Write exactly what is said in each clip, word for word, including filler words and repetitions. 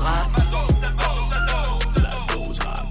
rap. La dose rap.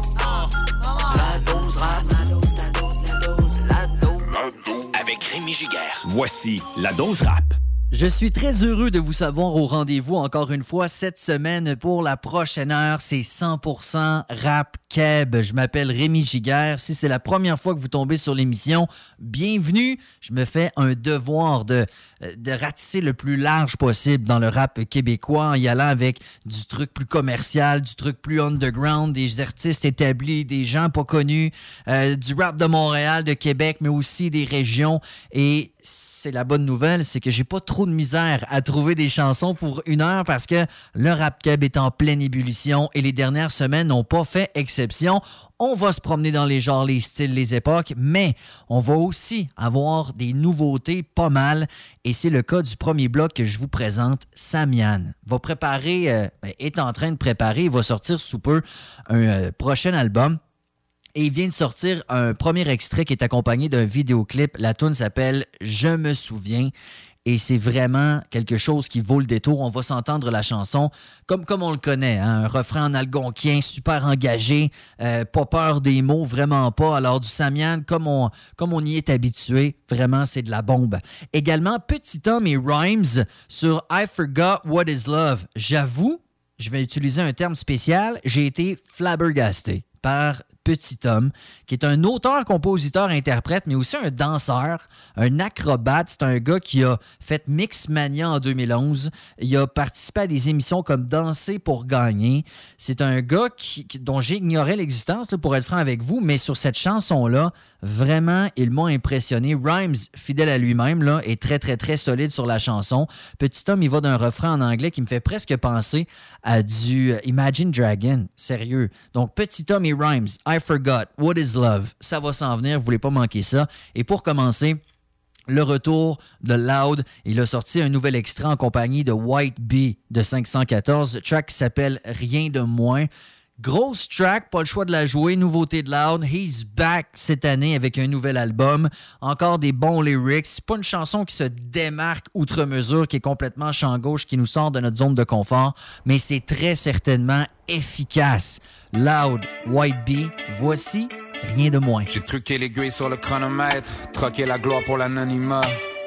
La dose rap. La dose, la dose, la dose, la dose. La dose. Avec Rémi Giguère. Voici la dose rap. Je suis très heureux de vous savoir au rendez-vous encore une fois cette semaine pour la prochaine heure. C'est cent pour cent Rap Keb. Je m'appelle Rémi Giguère. Si c'est la première fois que vous tombez sur l'émission, bienvenue. Je me fais un devoir de, de ratisser le plus large possible dans le rap québécois en y allant avec du truc plus commercial, du truc plus underground, des artistes établis, des gens pas connus, euh, du rap de Montréal, de Québec, mais aussi des régions. Et c'est la bonne nouvelle, c'est que j'ai pas trop de misère à trouver des chansons pour une heure parce que le Rap Keb est en pleine ébullition et les dernières semaines n'ont pas fait exception. On va se promener dans les genres, les styles, les époques, mais on va aussi avoir des nouveautés pas mal. Et c'est le cas du premier bloc que je vous présente. Samian va préparer, euh, est en train de préparer, il va sortir sous peu un euh, prochain album. Et il vient de sortir un premier extrait qui est accompagné d'un vidéoclip. La tune s'appelle « Je me souviens ». Et c'est vraiment quelque chose qui vaut le détour. On va s'entendre la chanson comme, comme on le connaît. Hein? Un refrain en algonquin, super engagé, euh, pas peur des mots, vraiment pas. Alors du Samian, comme on, comme on y est habitué, vraiment c'est de la bombe. Également, Petit Tom et Rhymes sur « I Forgot What Is Love ». J'avoue, je vais utiliser un terme spécial, j'ai été flabbergasté par Petit Tom, qui est un auteur, compositeur, interprète, mais aussi un danseur, un acrobate. C'est un gars qui a fait Mixmania en deux mille onze. Il a participé à des émissions comme Danser pour gagner. C'est un gars qui, dont j'ignorais l'existence, là, pour être franc avec vous, mais sur cette chanson-là, vraiment, il m'a impressionné. Rhymes, fidèle à lui-même, là, est très, très, très solide sur la chanson. Petit Tom, il va d'un refrain en anglais qui me fait presque penser à du Imagine Dragon. Sérieux. Donc, Petit Tom et Rhymes, I Forgot What Is Love. Ça va s'en venir, vous voulez pas manquer ça. Et pour commencer, le retour de Loud. Il a sorti un nouvel extrait en compagnie de White Bee de cinq cent quatorze. Le track qui s'appelle Rien de moins. Grosse track, pas le choix de la jouer. Nouveauté de Loud. He's back cette année avec un nouvel album. Encore des bons lyrics. C'est pas une chanson qui se démarque outre mesure, qui est complètement champ gauche, qui nous sort de notre zone de confort, mais c'est très certainement efficace. Loud, White Bee, voici Rien de moins. J'ai truqué l'aiguille sur le chronomètre, troqué la gloire pour l'anonymat.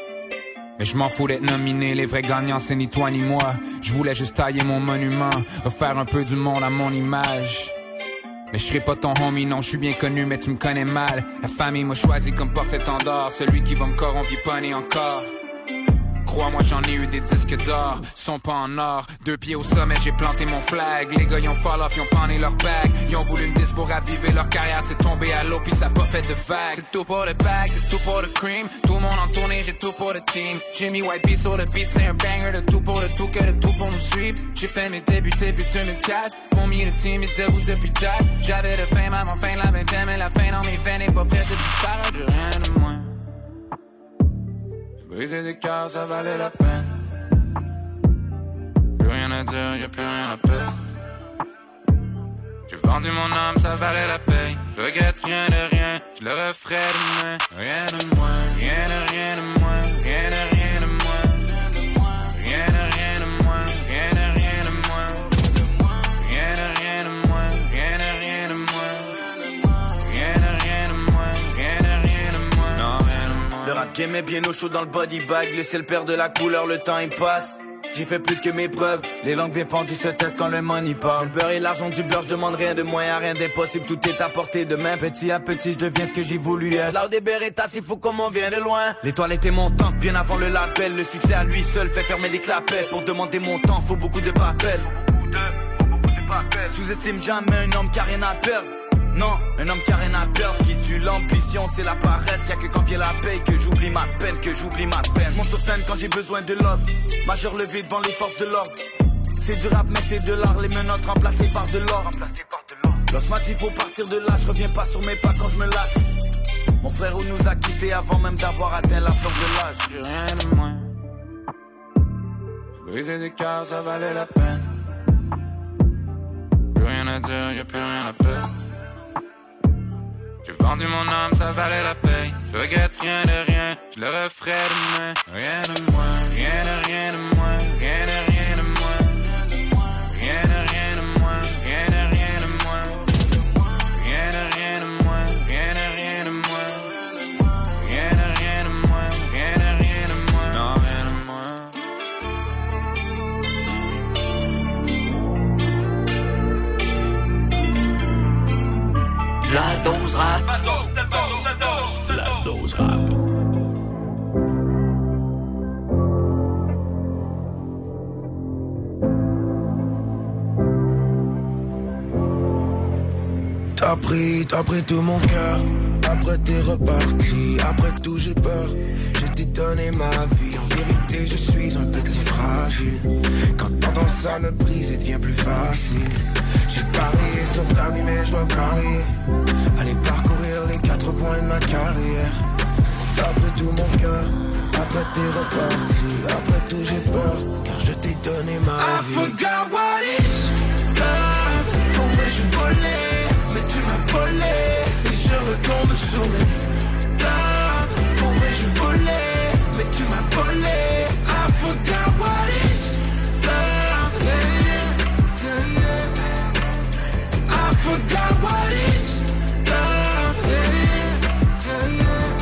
Mais je m'en fous d'être nominé, les vrais gagnants c'est ni toi ni moi. Je voulais juste tailler mon monument, refaire un peu du monde à mon image. Mais je serai pas ton homie, non, je suis bien connu, mais tu me connais mal. La famille m'a choisi comme porte-étendard, celui qui va me corrompre, il pas né encore. Crois-moi, j'en ai eu des disques d'or, sont pas en or. Deux pieds au sommet, j'ai planté mon flag. Les gars, ils ont fall off, ils ont pané leur bag. Ils ont voulu me dis pour raviver leur carrière, c'est tombé à l'eau, pis ça a pas fait de vague. C'est tout pour le bag, c'est tout pour le cream. Tout le monde en tournée, j'ai tout pour le team. Jimmy White Bee sur le beat, c'est un banger. De tout pour le tout, que de tout pour nous suivre. J'ai fait mes débuts début deux mille quatre. Combien de team est debout depuis date? J'avais de fame avant fin de la vingtaine, mais la fin dans mes veines est pas prête de disparaître. J'ai rien de moins. Briser des cœurs, ça valait la peine. Plus rien à dire, y'a plus rien à perdre. J'ai vendu mon âme, ça valait la paye. Je regrette rien de rien, je le referai demain. Rien de moins, rien de rien de moins, rien de rien de moins. Rien de rien de moins, rien de rien de moins. Rien de rien de moins, rien de rien de moins. Rien de rien de moins, rien de rien de moins. Non, rien de moins. Le rap game est bien au chaud dans le body bag. Laissez le père de la couleur, le temps il passe. J'ai fait plus que mes preuves, les langues bien pendues se testent quand le money parle. Le beurre et l'argent du beurre, je demande rien de moins, y'a rien d'impossible, tout est à portée de main. Petit à petit, je deviens ce que j'ai voulu être. Loud et Beretta, s'il faut comme on vient de loin. L'étoile était montante, bien avant le label. Le succès à lui seul fait fermer les clapettes. Pour demander mon temps, faut beaucoup de papels. Beaucoup de, faut beaucoup de papels. Sous-estime jamais un homme qui a rien à perdre. Non, un homme qui a rien à perdre. Ce qui tue l'ambition, c'est la paresse. Y'a que quand vient la paye que j'oublie ma peine, que j'oublie ma peine. Monte sur scène quand j'ai besoin de love. Majeur levé devant les forces de l'ordre. C'est du rap mais c'est de l'art. Les menottes remplacées par de l'or. L'os m'a dit faut partir de là. Je reviens pas sur mes pas quand je me lasse. Mon frère où nous a quittés avant même d'avoir atteint la fleur de l'âge. J'ai rien de moins. Briser des cœurs, ça valait la peine. Plus rien à dire, y'a plus rien à perdre. J'ai vendu mon âme, ça valait la paye. Je regrette rien de rien, je le referai demain. Rien de moins, rien de rien de moins, rien de rien de moins. Rien de T'as pris, t'as pris tout mon cœur. Après t'es reparti, après tout j'ai peur. Je t'ai donné ma vie, en vérité je suis un petit fragile. Quand t'entends ça me brise, ça devient plus facile. J'ai parié sur ta vie mais je dois varier. Aller parcourir les quatre coins de ma carrière. T'as pris tout mon cœur, après t'es reparti. Après tout j'ai peur, car je t'ai donné ma I vie. I forgot what is love. Pour moi je volais, mais tu m'as volé. Et je retombe sur mes love. Pour moi je volais, mais tu m'as volé. I forgot what is love. Yeah, yeah, yeah. I forgot what is love. Yeah, yeah,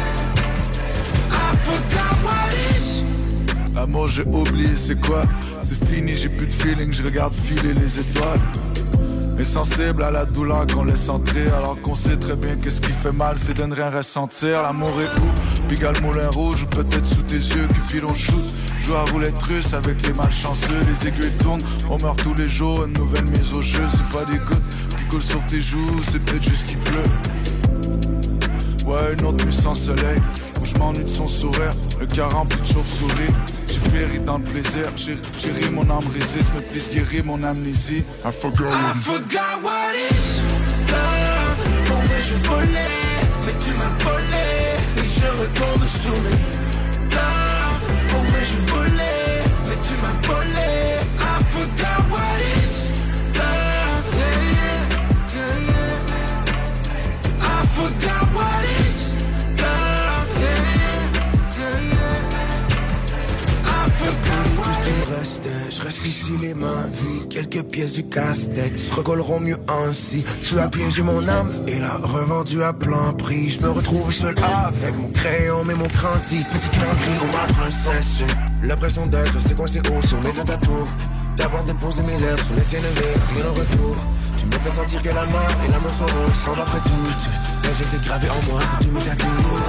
yeah. I forgot what is. L'amour j'ai oublié c'est quoi. C'est fini, j'ai plus de feeling, je regarde filer les étoiles. Insensible à la douleur qu'on laisse entrer, alors qu'on sait très bien que ce qui fait mal c'est de ne rien ressentir. L'amour est où? Pigalle Moulin Rouge ou peut-être sous tes yeux, Cupidon shoot. Joue à roulette russe avec les malchanceux. Les aiguilles tournent, on meurt tous les jours. Une nouvelle mise au jeu, c'est pas des gouttes qui coulent sur tes joues, c'est peut-être juste qu'il pleut. Ouais, une autre nuit sans soleil, où je m'ennuie de son sourire, le cœur rempli de chauve-souris. J'ai péri dans le plaisir, j'ai, j'ai ri, mon âme résiste, mais plus guérir mon amnésie. I forgot what, I forgot what is love. Pour moi je volais, mais tu m'as volé. Et je retombe sur mes love. Pour moi je volais, mais tu m'as volé. I forgot what is love. Yeah, yeah, yeah, yeah. I forgot what is love. Yeah, yeah, yeah, yeah. I forgot what is. Je reste ici les mains vides, quelques pièces du casse-tête se recolleront mieux ainsi. Tu as piégé mon âme et l'as revendue à plein prix. Je me retrouve seul avec mon crayon mais mon craintif. Petit cœur gris ou ma princesse, j'ai l'impression d'être resté coincé au sommet de ta tour. D'avoir déposé mes lèvres sous les tiennes et rien en retour. Tu me fais sentir que la mort et l'amour sont ensemble après tout. Mais j'ai été gravé en moi si tu me tatoues.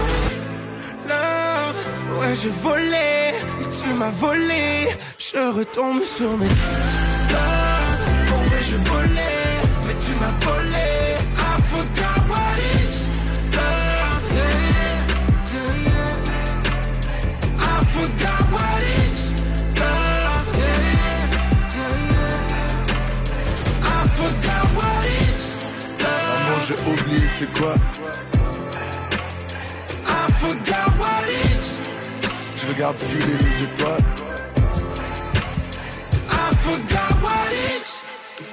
Love, ouais j'ai volé et tu m'as volé. Je retombe sur mes love. Pour moi je volais, mais tu m'as volé. I forgot what is love. Yeah, yeah, yeah. I forgot what is love. Yeah, yeah, yeah. I forgot what is love. L'amour j'ai oublié c'est quoi. I forgot what is. Je regarde filer les étoiles. I forgot what is.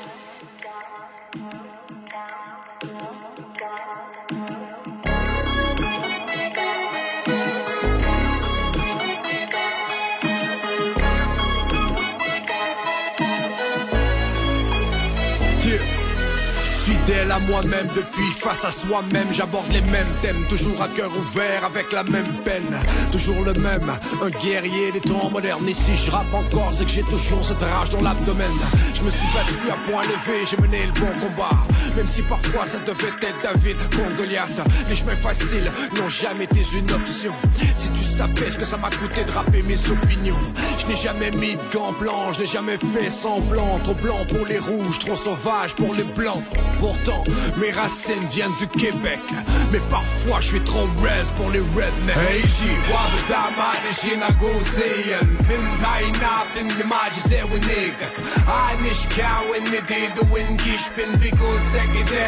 Yeah. Fidèle à moi-même depuis face à soi-même, j'aborde les mêmes thèmes, toujours à cœur ouvert avec la même peine, toujours le même, un guerrier des temps modernes. Et si je rappe encore, c'est que j'ai toujours cette rage dans l'abdomen. Je me suis battu à point levé, j'ai mené le bon combat, même si parfois ça devait être David contre Goliath. Les chemins faciles n'ont jamais été une option. Si tu savais ce que ça m'a coûté de rapper mes opinions. Je n'ai jamais mis de gants blancs, je n'ai jamais fait semblant. Trop blanc pour les rouges, trop sauvage pour les blancs. Pourtant, mes racines viennent du Québec, mais parfois je suis trop reste pour les rednecks. Hey G, wabadama de Ginagozean Pintaina, Pindimaji Zewinig Anish Cowan, the day the wind Gishpin Vigo Segede.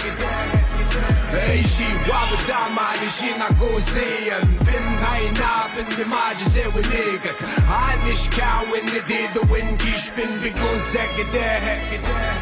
Hey G, wabadama de Ginagozean Pintaina, Pindimaji Zewinig Anish Cowan, the day the wind Gishpin Vigo Segede.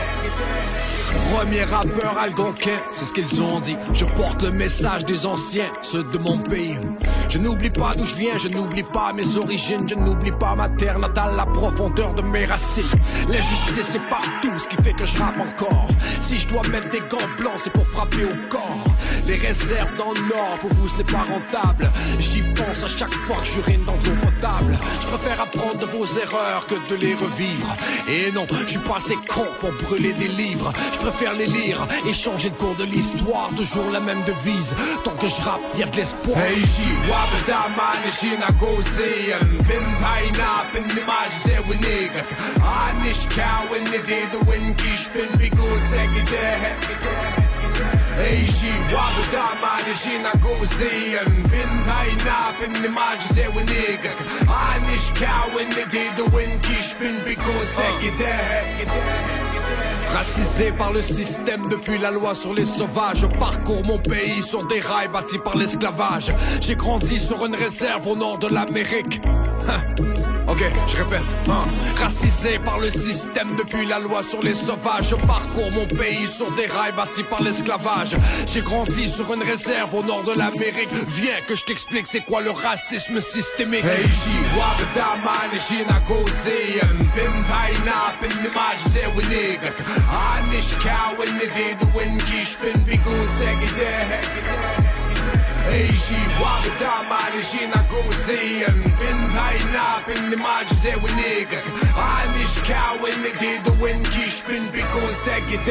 Premier rappeur algonquin, c'est ce qu'ils ont dit. Je porte le message des anciens, ceux de mon pays. Je n'oublie pas d'où je viens, je n'oublie pas mes origines. Je n'oublie pas ma terre natale, la profondeur de mes racines. L'injustice est partout, ce qui fait que je rappe encore. Si je dois mettre des gants blancs, c'est pour frapper au corps. Les réserves dans le nord, pour vous ce n'est pas rentable. J'y pense à chaque fois que j'urine dans l'eau potable. Je préfère apprendre de vos erreurs que de les revivre. Et non, je suis pas assez con pour brûler des livres. Je préfère les lire et changer de cours de l'histoire. Toujours la même devise, tant que je rappe, y'a de l'espoir. Hey J, wabadama ne Ginagozean Pintaina, Pindimaji Zewinig Anish Cowan, the day the wind Gishpin Vigo Segede. ايجي وابدا معلشي ناقوزي بنتاينا بنماجزي ونيقك عانش كاون نديد وينكيش بن بيكوزك ده Racisé par le système depuis la loi sur les sauvages, je parcours mon pays sur des rails bâtis par l'esclavage. J'ai grandi sur une réserve au nord de l'Amérique. Ok, je répète, hein. Racisé par le système depuis la loi sur les sauvages, je parcours mon pays sur des rails bâtis par l'esclavage. J'ai grandi sur une réserve au nord de l'Amérique. Viens que je t'explique c'est quoi le racisme systémique. Hey, j'y vois de ta man et j'y n'a causé. Bim taïna, bim n'image, c'est winnig. Anish cow in the day, the wind kish, bim bigo, segide. Eiji wabda marishi na gozeyan bin hayna bin nimaj zewinig anish kawin de the wind kish bin because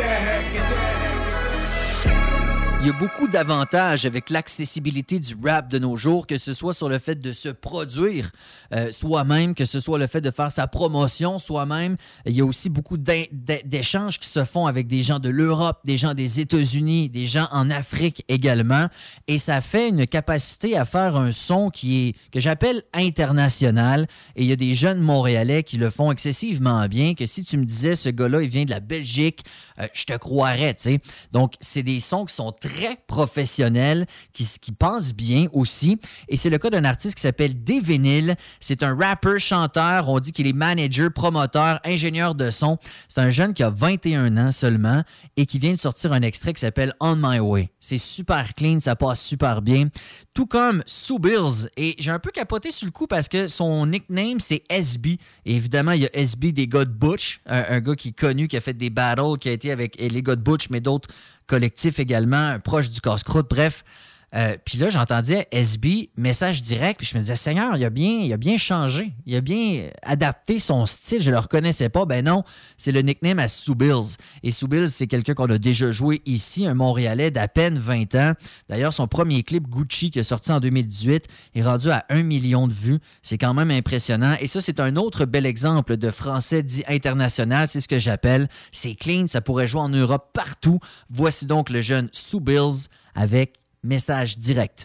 Il y a beaucoup d'avantages avec l'accessibilité du rap de nos jours, que ce soit sur le fait de se produire euh, soi-même, que ce soit le fait de faire sa promotion soi-même. Il y a aussi beaucoup d'échanges qui se font avec des gens de l'Europe, des gens des États-Unis, des gens en Afrique également. Et ça fait une capacité à faire un son qui est, que j'appelle international. Et il y a des jeunes Montréalais qui le font excessivement bien, que si tu me disais, ce gars-là, il vient de la Belgique, euh, je te croirais, tu sais. Donc, c'est des sons qui sont très très professionnel, qui, qui pense bien aussi. Et c'est le cas d'un artiste qui s'appelle D-Vinyl. C'est un rappeur, chanteur. On dit qu'il est manager, promoteur, ingénieur de son. C'est un jeune qui a vingt et un ans seulement et qui vient de sortir un extrait qui s'appelle On My Way. C'est super clean, ça passe super bien. Tout comme Sue Bills. Et j'ai un peu capoté sur le coup parce que son nickname, c'est S B. Et évidemment, il y a S B des gars de Butch, un, un gars qui est connu, qui a fait des battles, qui a été avec les gars de Butch, mais d'autres collectif également, proche du casse-croûte, bref. Euh, puis là, j'entendais S B, message direct, puis je me disais, Seigneur, il a bien, il a bien changé, il a bien adapté son style, je le reconnaissais pas. Ben non, c'est le nickname à Sue Bills. Et Sue Bills, c'est quelqu'un qu'on a déjà joué ici, un Montréalais d'à peine vingt ans. D'ailleurs, son premier clip, Gucci, qui est sorti en deux mille dix-huit, est rendu à un million de vues. C'est quand même impressionnant. Et ça, c'est un autre bel exemple de français dit international, c'est ce que j'appelle. C'est clean, ça pourrait jouer en Europe partout. Voici donc le jeune Sue Bills avec Message direct.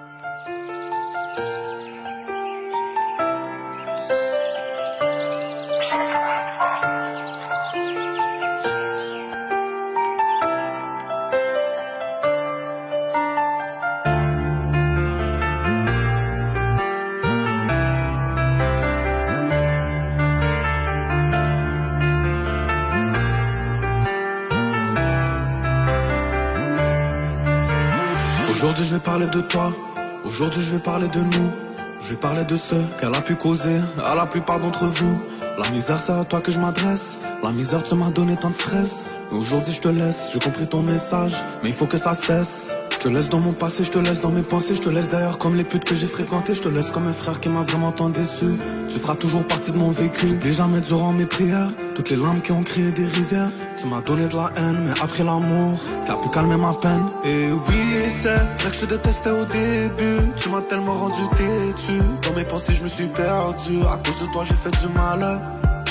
Aujourd'hui je vais parler de toi, aujourd'hui je vais parler de nous. Je vais parler de ce qu'elle a pu causer à la plupart d'entre vous. La misère c'est à toi que je m'adresse, la misère tu m'as donné tant de stress. Aujourd'hui je te laisse, j'ai compris ton message, mais il faut que ça cesse. Je te laisse dans mon passé, je te laisse dans mes pensées, je te laisse derrière comme les putes que j'ai fréquentées. Je te laisse comme un frère qui m'a vraiment tant déçu. Tu feras toujours partie de mon vécu. J'oublie jamais durant mes prières toutes les larmes qui ont créé des rivières. Tu m'as donné de la haine, mais après l'amour t'as pu calmer ma peine. Et oui c'est vrai que je te détestais au début. Tu m'as tellement rendu têtu. Dans mes pensées je me suis perdu. À cause de toi j'ai fait du mal,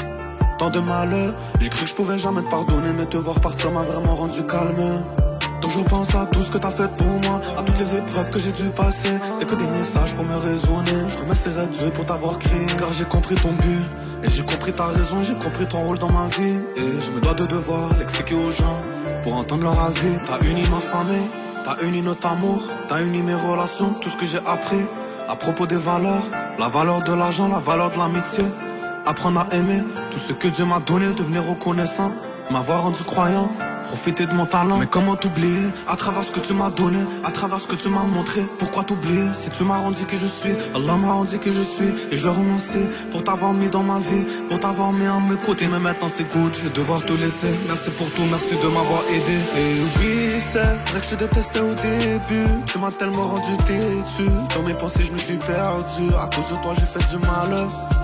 tant de malheur. J'ai cru que je pouvais jamais te pardonner, mais te voir partir m'a vraiment rendu calme. Donc je pense à tout ce que t'as fait pour moi, à toutes les épreuves que j'ai dû passer. C'était que des messages pour me raisonner. Je remercierai Dieu pour t'avoir créé, car j'ai compris ton but. Et j'ai compris ta raison, j'ai compris ton rôle dans ma vie. Et je me dois de devoir l'expliquer aux gens pour entendre leur avis. T'as uni ma famille, t'as uni notre amour, t'as uni mes relations, tout ce que j'ai appris à propos des valeurs. La valeur de l'argent, la valeur de l'amitié. Apprendre à aimer, tout ce que Dieu m'a donné, devenir reconnaissant, m'avoir rendu croyant. Profiter de mon talent, mais comment t'oublier à travers ce que tu m'as donné, à travers ce que tu m'as montré. Pourquoi t'oublier si tu m'as rendu qui je suis? Allah m'a rendu qui je suis et je le remercie pour t'avoir mis dans ma vie, pour t'avoir mis à mes côtés. Mais maintenant c'est good, je vais devoir te laisser. Merci pour tout, merci de m'avoir aidé. Et oui c'est vrai que je te détestais au début. Tu m'as tellement rendu têtu. Dans mes pensées je me suis perdu. À cause de toi j'ai fait du mal,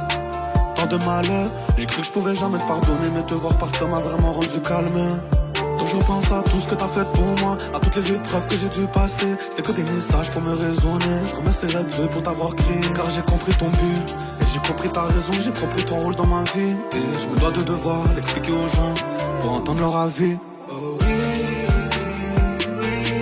tant de malheur. J'ai cru que je pouvais jamais te pardonner, mais te voir partir m'a vraiment rendu calme. Donc je pense à tout ce que t'as fait pour moi, à toutes les épreuves que j'ai dû passer. C'était que des messages pour me raisonner. Je remercierai Dieu pour t'avoir créé, car j'ai compris ton but. Et j'ai compris ta raison, j'ai compris ton rôle dans ma vie. Et je me dois de devoir l'expliquer aux gens pour entendre leur avis. Oh oui, oui, oui.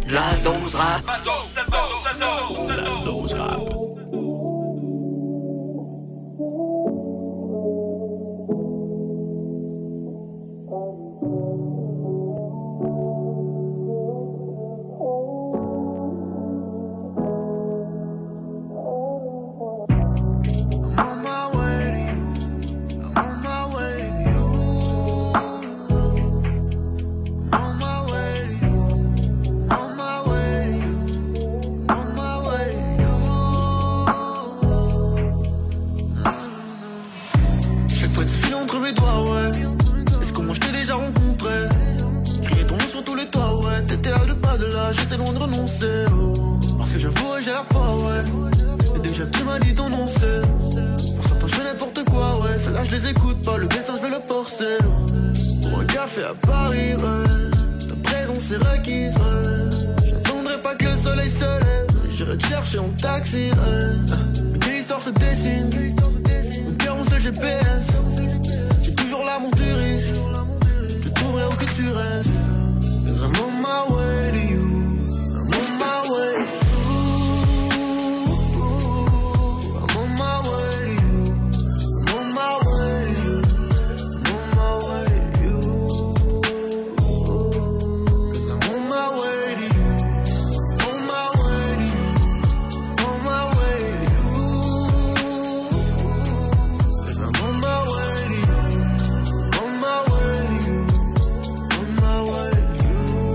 La dose rap. La dose, la dose, la dose, la dose rap. J'étais loin de renoncer, oh. Parce que j'avoue, j'ai la foi, ouais. Et déjà tu m'as dit ton nom, c'est. Pour certains, je fais n'importe quoi, ouais. Ceux-là, je les écoute pas, le destin, je vais le forcer. Pour un café à Paris, ouais. Ta présence est requise, ouais. J'attendrai pas que le soleil se lève. J'irai te chercher en taxi, ouais. Mais quelle histoire se dessine. Mon cœur, mon seul G P S. J'ai toujours l'amour du risque. Je trouverai où que tu restes. Cause I'm on my way to you. I'm on my way. Ooh, I'm on my way to you. I'm on my way to you. I'm on my way to you. Cause I'm on my way to you. On my way to you. On my way to you. Cause I'm on my way to you. On my way to you. On my way to you.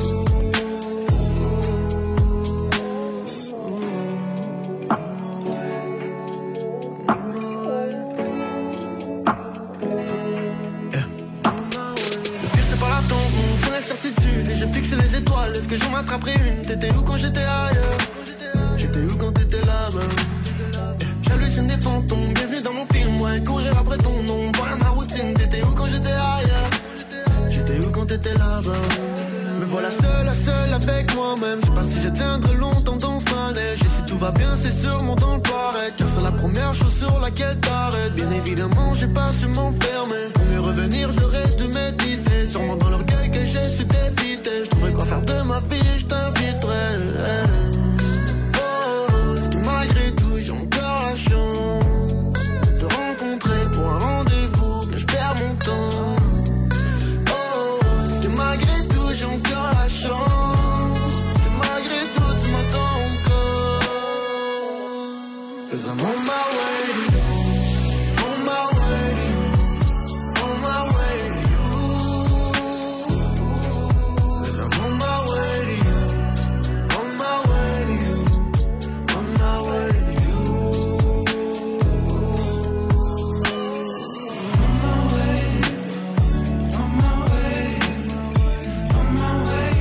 Et j'ai fixé les étoiles, est-ce que j'en m'attraperai une? T'étais où quand j'étais ailleurs? J'étais où quand t'étais là-bas? J'hallucine des fantômes, bienvenue dans mon film, ouais. Courir après ton nom, voilà ma routine. T'étais où quand j'étais ailleurs? J'étais où quand t'étais là-bas? Me voilà seul, seul avec moi-même. Je sais pas si je tiendrai longtemps dans ce manège. Et si tout va bien, c'est sûrement dans le pareil. Car c'est la première chose sur laquelle t'arrêtes. Bien évidemment, j'ai pas su m'enfermer. Pour mieux revenir, j'aurais dû méditer. Sûrement dans l'orgueil que j'ai su d'éviter. Je trouverais quoi faire de ma vie, je t'inviterai. Oh, est-ce que malgré tout, j'ai encore la chance de te rencontrer pour un rendez-vous, que je perds mon temps? Oh, est-ce que malgré tout, j'ai encore la chance? Est-ce que malgré tout, tu m'attends encore? Cause I'm on my way to you. On my way to you. On my way to you. Cause I'm on my way to you. On my way to you. On my way to you. On my way. On my way. On my way.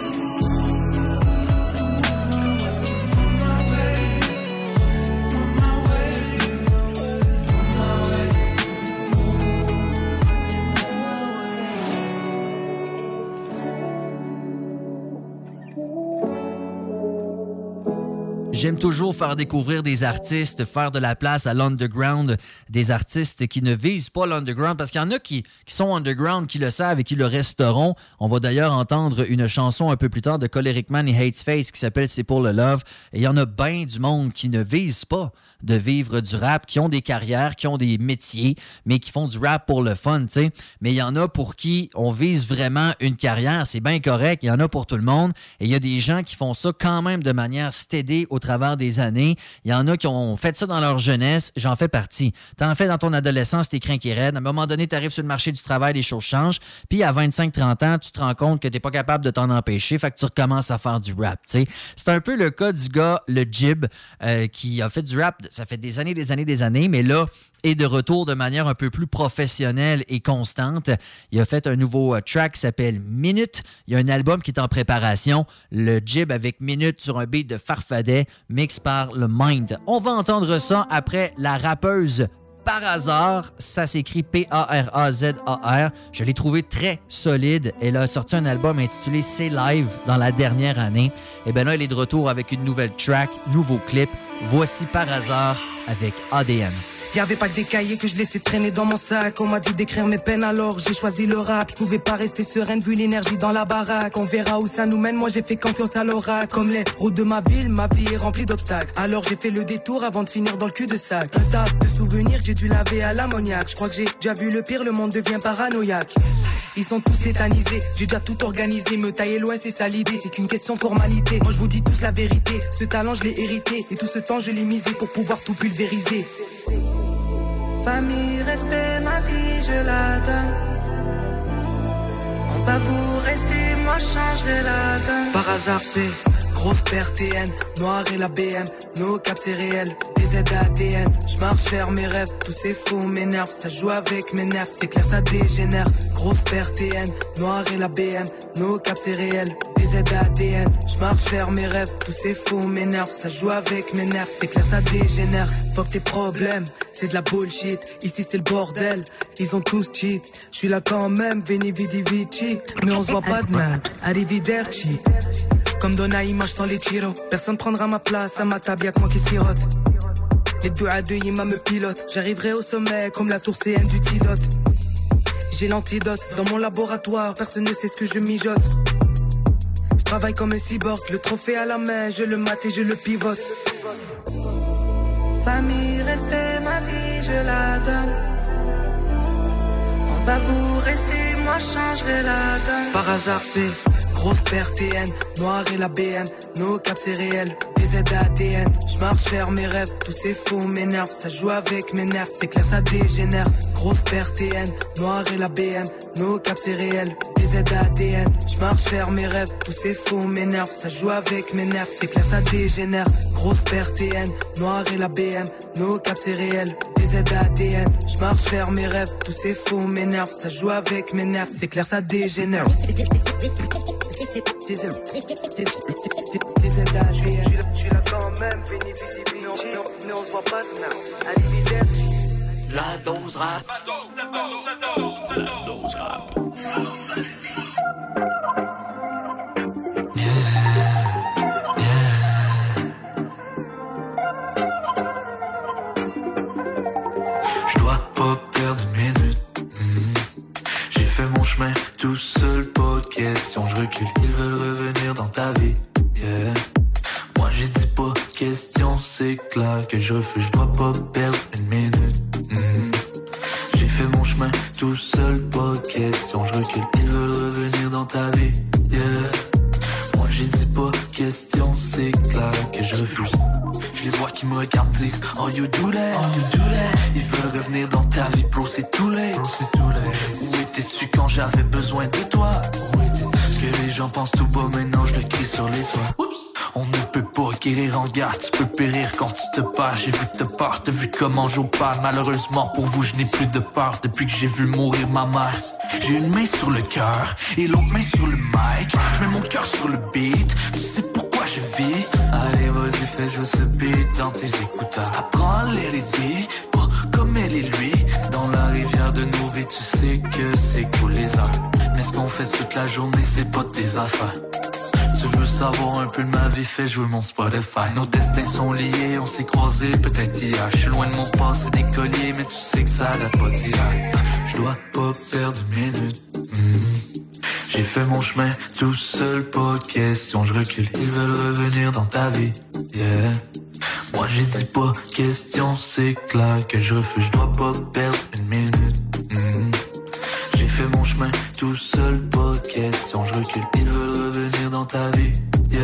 J'aime toujours faire découvrir des artistes, faire de la place à l'underground, des artistes qui ne visent pas l'underground, parce qu'il y en a qui, qui sont underground, qui le savent et qui le resteront. On va d'ailleurs entendre une chanson un peu plus tard de Choleric Man et Hatesface qui s'appelle « C'est pour le love ». Et il y en a bien du monde qui ne vise pas de vivre du rap, qui ont des carrières, qui ont des métiers, mais qui font du rap pour le fun, tu sais. Mais il y en a pour qui on vise vraiment une carrière, c'est bien correct, il y en a pour tout le monde. Et il y a des gens qui font ça quand même de manière stédée au travers des années. Il y en a qui ont fait ça dans leur jeunesse, j'en fais partie. T'en fais dans ton adolescence, t'es crinqué raide. À un moment donné, t'arrives sur le marché du travail, les choses changent. Puis à vingt-cinq trente ans, tu te rends compte que t'es pas capable de t'en empêcher, fait que tu recommences à faire du rap, tu sais. C'est un peu le cas du gars, le Jib, euh, qui a fait du rap, ça fait des années, des années, des années, mais là, est de retour de manière un peu plus professionnelle et constante. Il a fait un nouveau track qui s'appelle Minute. Il y a un album qui est en préparation. Le Jib avec Minute sur un beat de Farfadet, mix par le Mind. On va entendre ça après la rappeuse Par hasard. Ça s'écrit P A R A Z A R. Je l'ai trouvé très solide. Elle a sorti un album intitulé C'est Live dans la dernière année. Et bien là, elle est de retour avec une nouvelle track, nouveau clip. Voici Par hasard avec A D M. Y'avait pas que des cahiers que je laissais traîner dans mon sac. On m'a dit d'écrire mes peines alors j'ai choisi le rap. Je pouvais pas rester sereine vu l'énergie dans la baraque. On verra où ça nous mène, moi j'ai fait confiance à l'oracle. Comme les routes de ma ville, ma vie est remplie d'obstacles. Alors j'ai fait le détour avant de finir dans le cul de sac. Un tas de souvenirs, j'ai dû laver à l'ammoniaque. Je crois que j'ai déjà vu le pire, le monde devient paranoïaque. Ils sont tous tétanisés, j'ai déjà tout organisé. Me tailler loin c'est ça l'idée, c'est qu'une question de formalité. Moi je vous dis tous la vérité, ce talent je l'ai hérité. Et tout ce temps je l'ai misé pour pouvoir tout pulvériser. Famille, respect, ma vie je la donne. On va vous rester, moi je changerai la donne. Par hasard c'est grosse perte T N, noir et la B M, nos caps c'est réel, D Z A D N. J'marche vers mes rêves, tous ces faux m'énervent, ça joue avec mes nerfs, c'est clair ça dégénère. Grosse perte T N, noir et la B M, nos caps c'est réel, D Z A D N. J'marche vers mes rêves, tous ces faux m'énervent, ça joue avec mes nerfs, c'est clair ça dégénère. Fuck tes problèmes, c'est de la bullshit, ici c'est le bordel, ils ont tous cheat. J'suis là quand même, veni vidi vici, mais on se voit pas demain, arrivederci. Comme Donna image sans les tiros, personne prendra ma place à ma table, y'a que moi qui sirote. Les deux à deux, Yima me pilote, j'arriverai au sommet comme la tour C N du Tidote. J'ai l'antidote, dans mon laboratoire, personne ne sait ce que je mijote. Je travaille comme un cyborg, le trophée à la main, je le mate et je le pivote. Famille, respect, ma vie, je la donne. On va vous rester, moi je changerai la donne. Par hasard c'est grosse perte T N, noir et la B M, nos caps c'est réel, D Z A D N. J'marche vers mes rêves, tous ces faux m'énervent, ça joue avec mes nerfs, c'est clair ça dégénère. Grosse perte T N, noir et la B M, nos caps c'est réel, D Z A D N. J'marche vers mes rêves, tous ces faux m'énervent, ça joue avec mes nerfs, c'est clair ça dégénère. Grosse perte T N, noir et la B M, nos caps c'est réel, D Z A D N. J'marche vers mes rêves, tous ces faux m'énervent, ça joue avec mes nerfs, c'est clair ça dégénère. J'suis là quand même, béni, béni, béni, mais on se voit pas demain. Arrivederci. La dose rap. La dose rap. J'dois pas perdre une minute. Mmh. J'ai fait mon chemin tout seul, pas de question, je recule. Ils veulent revenir dans ta vie. Yeah. Moi j'ai dit pas question, c'est clair que je refuse. Je dois pas perdre une minute. Mmh. J'ai fait mon chemin tout seul, pas de question, je recule. Ils veulent revenir dans ta vie. Yeah. Moi j'ai dit pas question, c'est clair que je refuse. Je les vois qui me regardent, disent oh you do that, oh you do that. Ils veulent revenir dans ta vie, bro c'est too late, bro c'est too late. Où étais-tu quand j'avais besoin de toi? Où étais-tu? Ce que les gens pensent tout bas, maintenant je le crie sur les toits. Oups. On ne peut pas guérir en garde, tu peux périr quand tu te perds. J'ai vu te peur, t'as vu comment j'opère. Malheureusement pour vous, je n'ai plus de peur depuis que j'ai vu mourir ma mère. J'ai une main sur le cœur et l'autre main sur le mic. Je mets mon cœur sur le beat, tu sais pourquoi je vis. Allez vas-y fais jouer ce beat dans tes écouteurs. Apprends à les aider, pas comme elle et lui. Dans la rivière de nos vies, tu sais que c'est cool les heures. Mais ce qu'on fait toute la journée, c'est pas tes affaires. Tu veux savoir un peu de ma vie, fais jouer mon Spotify. Nos destins sont liés, on s'est croisés peut-être hier. Je suis loin de mon passé d'écolier, mais tu sais que ça date pas d'hier. Je dois pas perdre une minute. Mmh. J'ai fait mon chemin tout seul, pas de question, je recule. Ils veulent revenir dans ta vie, yeah. Moi j'ai dit pas question, c'est clair que je refuse. Je dois pas perdre une minute. Mmh. J'ai fait mon chemin tout seul, pas de question, je recule. Ils veulent revenir dans ta vie, yeah.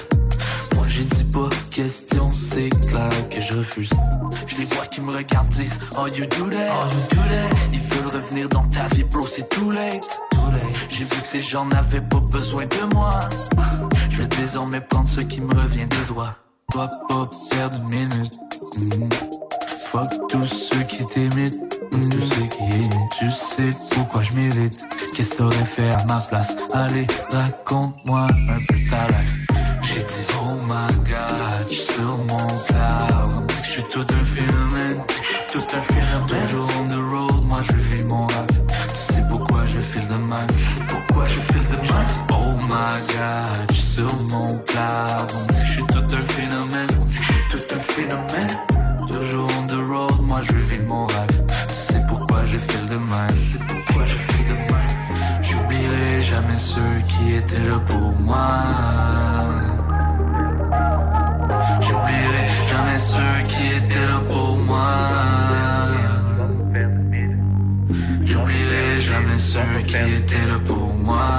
Moi j'ai dit pas question, c'est clair que je refuse. Je les vois qui me regardent, disent oh you do that, oh you do that. Ils veulent revenir dans ta vie, bro c'est too late, too late. J'ai vu que ces gens n'avaient pas besoin de moi. Je vais désormais prendre ce qui me revient de droit. Dois pas perdre une minute. Mmh. Fuck tous ceux qui t'imitent. Mmh. Tu sais qui est, tu sais pourquoi je m'irrite. Qu'est-ce que t'aurais fait à ma place? Allez, raconte-moi un peu ta life. J'ai dit oh my god, j'suis sur mon cloud. J'suis tout un phénomène, tout un phénomène. Toujours on the road, moi je vis mon rap. Tu sais pourquoi je file de mal? Pourquoi je file de mal? J'ai dit oh my god, j'suis sur mon cloud. J'suis tout un phénomène, tout un phénomène. Toujours on the road. road, moi je vis mon rêve. Tu sais pourquoi je file de même. J'oublierai jamais ceux qui étaient là pour moi. J'oublierai jamais ceux qui étaient là pour moi. J'oublierai jamais ceux qui étaient là pour moi.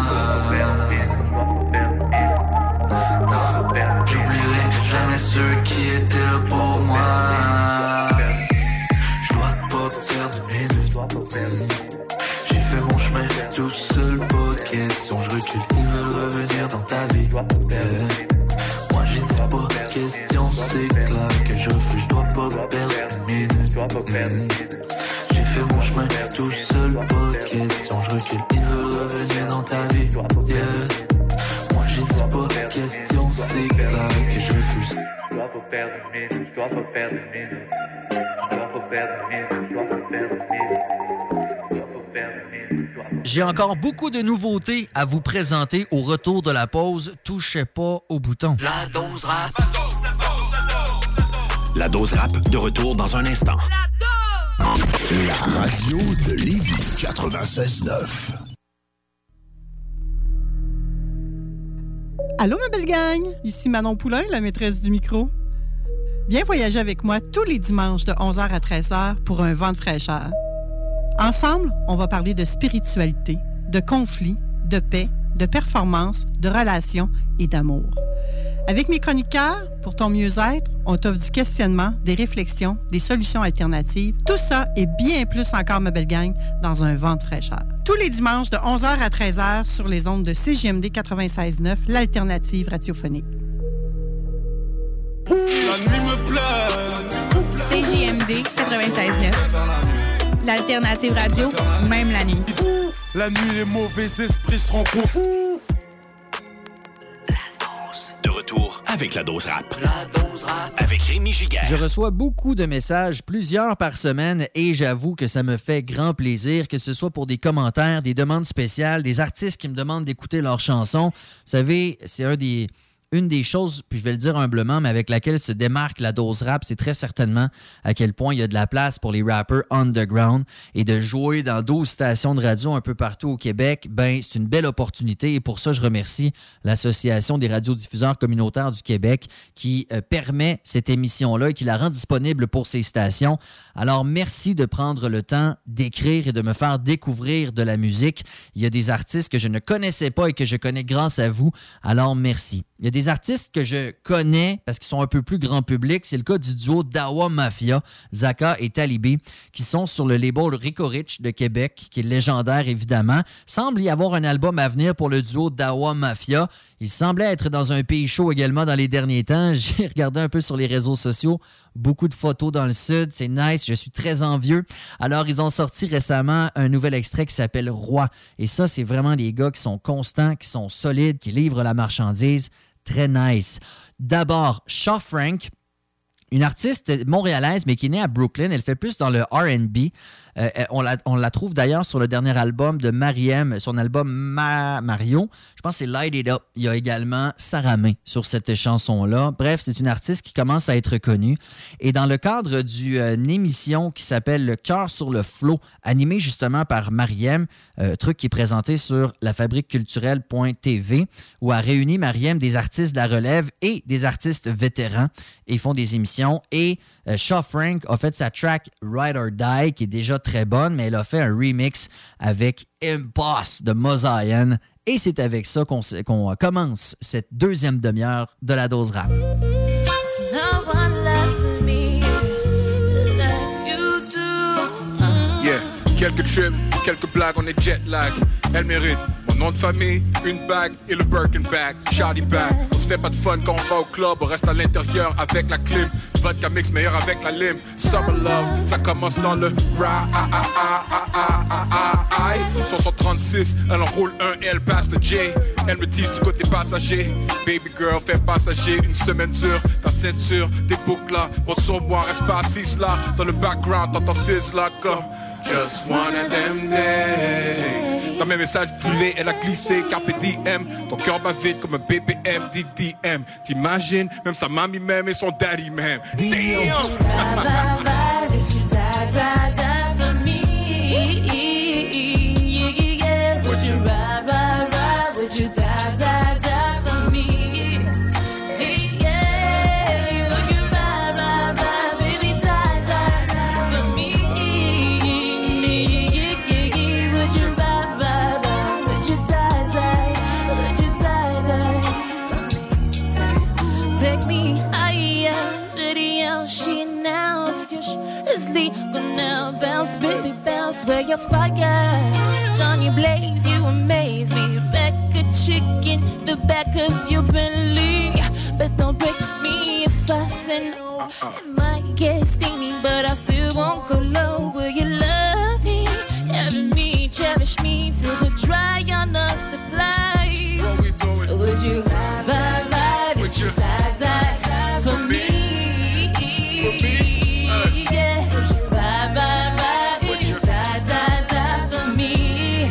J'oublierai jamais ceux qui étaient là pour moi. Je dois pas perdre une minute. J'ai fait mon chemin tout seul, pas de question. Je recule, ils veulent revenir dans ta vie. Yeah. Moi j'ai dit pas de question, c'est clair que je refuse. Je dois pas perdre une minute. Mm. J'ai fait mon chemin tout seul, pas de question. Je recule, ils veulent revenir dans ta vie. Yeah. Moi j'ai dit pas de question, c'est clair que je refuse. Je dois pas perdre une minute, je dois pas perdre une minute. Je dois pas perdre une minute, je dois pas perdre une minute. J'ai encore beaucoup de nouveautés à vous présenter au retour de la pause. Touchez pas au bouton. La dose rap. La dose rap de retour dans un instant. La radio de Lévis quatre-vingt-seize neuf. Allô ma belle gang, ici Manon Poulain, la maîtresse du micro. Viens voyager avec moi tous les dimanches de onze heures à treize heures pour un vent de fraîcheur. Ensemble, on va parler de spiritualité, de conflits, de paix, de performance, de relations et d'amour. Avec mes chroniqueurs, pour ton mieux-être, on t'offre du questionnement, des réflexions, des solutions alternatives. Tout ça et bien plus encore, ma belle gang, dans un vent de fraîcheur. Tous les dimanches de onze heures à treize heures sur les ondes de C J M D quatre-vingt-seize neuf, l'alternative radiophonique. La nuit me plaît. C J M D quatre-vingt-seize neuf. L'alternative radio, même la nuit. La nuit, les mauvais esprits se rencontrent. De retour avec la dose rap. La dose rap. Avec Rémi Giguère. Je reçois beaucoup de messages, plusieurs par semaine, et j'avoue que ça me fait grand plaisir, que ce soit pour des commentaires, des demandes spéciales, des artistes qui me demandent d'écouter leurs chansons. Vous savez, c'est un des... Une des choses, puis je vais le dire humblement, mais avec laquelle se démarque la dose rap, c'est très certainement à quel point il y a de la place pour les rappers underground et de jouer dans douze stations de radio un peu partout au Québec. Ben, c'est une belle opportunité et pour ça, je remercie l'Association des radiodiffuseurs communautaires du Québec qui euh, permet cette émission-là et qui la rend disponible pour ces stations. Alors, merci de prendre le temps d'écrire et de me faire découvrir de la musique. Il y a des artistes que je ne connaissais pas et que je connais grâce à vous. Alors, merci. Il y a des artistes que je connais parce qu'ils sont un peu plus grand public. C'est le cas du duo Dawa Mafia, Zaka et Talibé, qui sont sur le label Rico Rich de Québec, qui est légendaire évidemment. Semble y avoir un album à venir pour le duo Dawa Mafia. Il semblait être dans un pays chaud également dans les derniers temps. J'ai regardé un peu sur les réseaux sociaux. Beaucoup de photos dans le sud. C'est nice. Je suis très envieux. Alors, ils ont sorti récemment un nouvel extrait qui s'appelle Roi. Et ça, c'est vraiment des gars qui sont constants, qui sont solides, qui livrent la marchandise. Très nice. D'abord, Shaw Frank, une artiste montréalaise, mais qui est née à Brooklyn. Elle fait plus dans le R and B. Euh, on, la, on la trouve d'ailleurs sur le dernier album de Mariem, son album Ma- Mario. Je pense que c'est Light It Up. Il y a également Sarah May sur cette chanson-là. Bref, c'est une artiste qui commence à être connue. Et dans le cadre d'une euh, émission qui s'appelle Le cœur sur le flot, animée justement par Mariem, euh, truc qui est présenté sur la fabrique culturelle point t v, où a réuni Mariem des artistes de la relève et des artistes vétérans. Et ils font des émissions. Et euh, Shaw Frank a fait sa track Ride or Die, qui est déjà très bonne, mais elle a fait un remix avec Impost de Mozaïen. Et c'est avec ça qu'on, qu'on commence cette deuxième demi-heure de la dose rap. Yeah, quelques trips, quelques blagues, on est jet lag. Elle mérite mon nom de famille, une bague et le Birkin bag. Shawty bag, on se fait pas de fun quand on va au club, on reste à l'intérieur avec la clim. Vodka mix meilleur avec la lime. Summer love, ça commence dans le ra ah ah ah ah ah ah ah ah. Sur son trente-six, elle enroule un et elle passe le J. Elle me tease du côté passager. Baby girl, fais passager, une semaine dure. Ta ceinture, des boucles là, monte sur moi, reste pas assise là. Dans le background, t'entends six là comme just one of them days. Dans mes messages privés, elle a glissé Carpe Diem. Ton cœur bat vite comme un B P M D D M. T'imagines, même sa mamie même et son daddy même. Damn. take me higher. Lydia, she announced you is legal now. Bounce, baby, bounce where your fire. Johnny Blaze, you amaze me. Back a chicken, the back of your Bentley. But don't break me if I say no. It might get steamy, but I still won't go low. Will you love me? Carry me, cherish me till we're dry on the supplies. What we doing? Would you ride, ride, ride? Would you die, die, die for me? For me? Uh. Yeah. Would you ride, ride, ride? Would you die, die, die for me?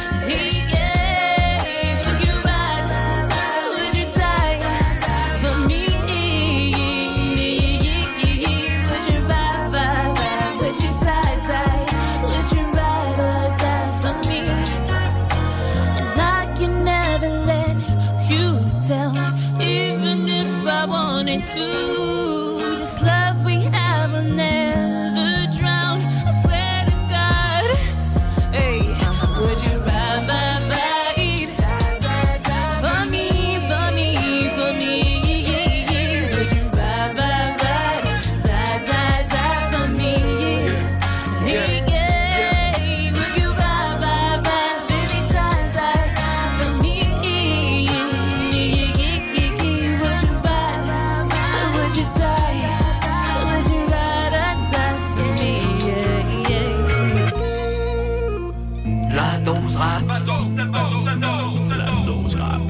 Yeah. Would you ride, ride, ride? Would you die, die for me? Would you ride, ride, ride? Would you die, die? Would you ride or die for me? And I can never let you down, even if I wanted to. This love we have will never drown. I swear to God. Hey, would you ride, ride, ride? For me, for me, for me. Would you ride, ride, ride? Die, die, die for me. Yeah, yeah. Would you ride, ride, ride? Baby, die, die, die for me. Would you ride, ride, ride? Would you die? Would you ride or die for me? Yeah, yeah. La dose rap. La dose rap.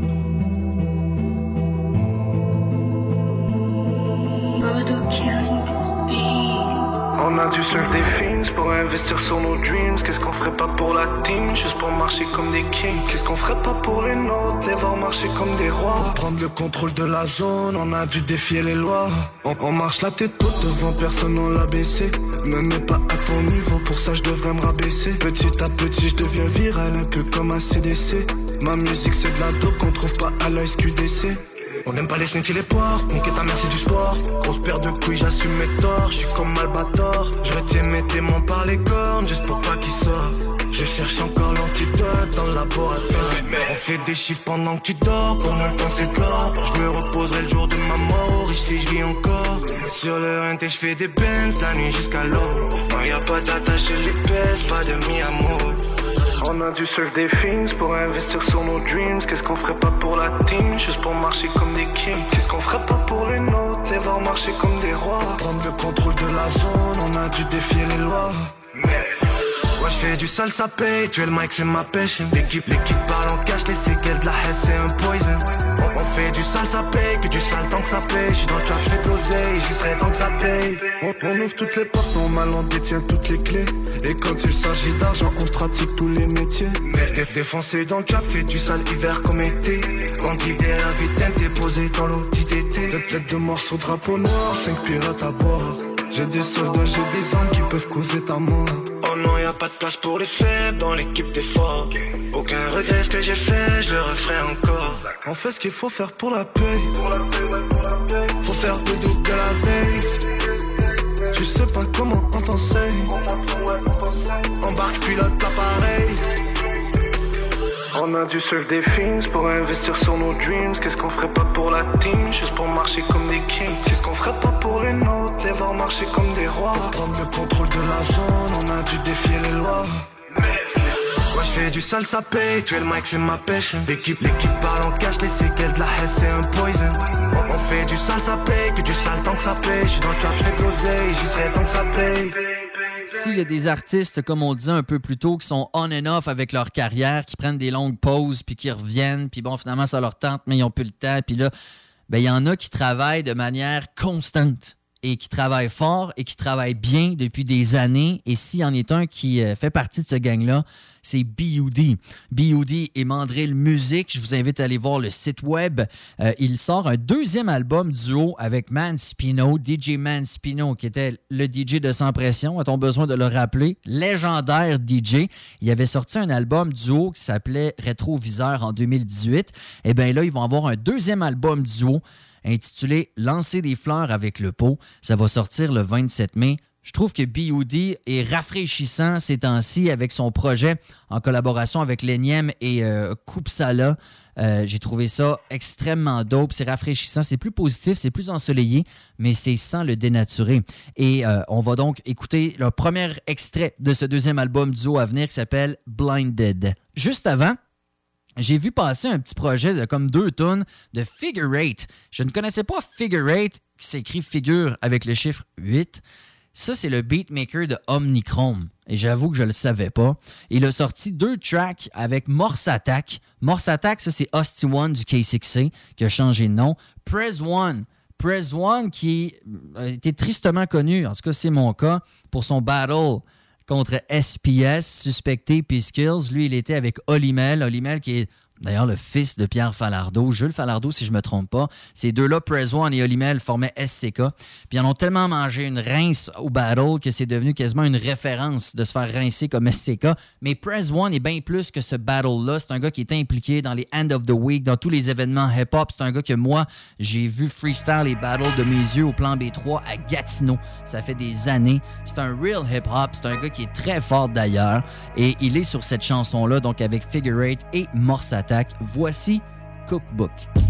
On a dû seul des films pour investir sur nos dreams. Qu'est-ce qu'on ferait pas pour la team, juste pour marcher comme des kings. Qu'est-ce qu'on ferait pas pour les nôtres, les voir marcher comme des rois. Pour prendre le contrôle de la zone, on a dû défier les lois. On, on marche la tête haute devant personne, on l'a baissé. Me mets pas à ton niveau, pour ça je devrais me rabaisser. Petit à petit je deviens viral, un peu comme un C D C. Ma musique c'est de la dope qu'on trouve pas à la S Q D C. On n'aime pas les snitch et les porcs, niquer ta mère c'est du sport. Grosse paire de couilles, j'assume mes torts, j'suis comme Albator. Je retiens mes démons par les cornes, juste pour pas qu'ils sortent. Je cherche encore l'antidote dans le laboratoire. On fait des chiffres pendant que tu dors, pour mon temps c'est de l'or. Je me reposerai le jour de ma mort, riche si je vis encore. Sur le R N T je fais des bands, la nuit jusqu'à l'aube. Quand y'a pas d'attache je les pèse, pas de mi-amour. On a dû seul des films pour investir sur nos dreams. Qu'est-ce qu'on ferait pas pour la team, juste pour marcher comme des kings. Qu'est-ce qu'on ferait pas pour les nôtres, les voir marcher comme des rois. Pour prendre le contrôle de la zone, on a dû défier les lois. Ouais, je fais du sale, ça paye, tuer le mic c'est ma pêche. L'équipe, l'équipe parle en cash, les séquelles de la haine c'est un poison. On, on fait du sale, ça paye, que du sale tant que ça paye. J'suis dans le trap, j'fais de l'oseille, j'y serai tant que ça paye. On, on ouvre toutes les portes, on mal, on détient toutes les clés. Et quand il s'agit d'argent, on pratique tous les métiers. Mais t'es défoncé dans le trap, fais du sale hiver comme été. Bandit derrière vitaine, t'es posé dans l'eau d'I T T. Tête, tête de morceaux, drapeau noir, cinq pirates à bord. J'ai des soldats, j'ai des armes qui peuvent causer ta mort. Oh non, y'a pas de place pour les faibles dans l'équipe des forts. Aucun regret ce que j'ai fait, je le referai encore. On fait ce qu'il faut faire pour la paix. Faut faire peu d'eau que la veille. Tu sais pas comment on t'enseigne. Embarque, pilote l'appareil. On a dû seul des films pour investir sur nos dreams. Qu'est-ce qu'on ferait pas pour la team, juste pour marcher comme des kings. Qu'est-ce qu'on ferait pas pour les nôtres, les voir marcher comme des rois. Pour prendre le contrôle de la zone, on a dû défier les lois. Ouais, je fais du sale, ça paye, tuer le mic c'est ma pêche. L'équipe, l'équipe parle en cash, les séquelles de la haine c'est un poison. On, on fait du sale, ça paye, que du sale tant que ça paye. J'suis dans le trap, j'fais de l'oseille, j'y serai tant que ça paye. S'il y a des artistes, comme on disait un peu plus tôt, qui sont on and off avec leur carrière, qui prennent des longues pauses, puis qui reviennent, puis bon, finalement, ça leur tente, mais ils n'ont plus le temps. Puis là, ben, il y en a qui travaillent de manière constante et qui travaillent fort et qui travaillent bien depuis des années. Et s'il y en est un qui euh, fait partie de ce gang-là, c'est B U D. B U D et Mandrill Music. Je vous invite à aller voir le site web. Euh, il sort un deuxième album duo avec Man Spino, D J Man Spino, qui était le D J de Sans Pression. A-t-on besoin de le rappeler? Légendaire D J. Il avait sorti un album duo qui s'appelait Rétroviseur en deux mille dix-huit. Et bien là, ils vont avoir un deuxième album duo intitulé « Lancer des fleurs avec le pot ». Ça va sortir le vingt-sept mai. Je trouve que B O D est rafraîchissant ces temps-ci avec son projet en collaboration avec Leniem et euh, Kupsala. Euh, j'ai trouvé ça extrêmement dope. C'est rafraîchissant, c'est plus positif, c'est plus ensoleillé, mais c'est sans le dénaturer. Et euh, on va donc écouter le premier extrait de ce deuxième album duo à venir qui s'appelle Blinded. Juste avant, j'ai vu passer un petit projet de comme deux tonnes de Figure Eight. Je ne connaissais pas Figure Eight, qui s'écrit figure avec le chiffre huit. Ça, c'est le beatmaker de Omnichrome. Et j'avoue que je ne le savais pas. Il a sorti deux tracks avec Morse Attack. Morse Attack, ça, c'est Hosty One du K six C qui a changé de nom. Prez One. Prez One qui a été tristement connu, en tout cas, c'est mon cas, pour son battle contre S P S, Suspecté puis Skills. Lui, il était avec Olimel. Olimel qui est d'ailleurs le fils de Pierre Falardeau, Jules Falardeau si je ne me trompe pas. Ces deux-là, Prez One et Olimel, formaient S C K. Puis ils en ont tellement mangé une rince au battle que c'est devenu quasiment une référence de se faire rincer comme S C K. Mais Prez One est bien plus que ce battle-là. C'est un gars qui est impliqué dans les End of the Week, dans tous les événements hip-hop. C'est un gars que moi, j'ai vu freestyle les battles de mes yeux au Plan B trois à Gatineau. Ça fait des années. C'est un real hip-hop. C'est un gars qui est très fort d'ailleurs. Et il est sur cette chanson-là, donc avec Figure Eight et Morse Attack. Voici Cookbook.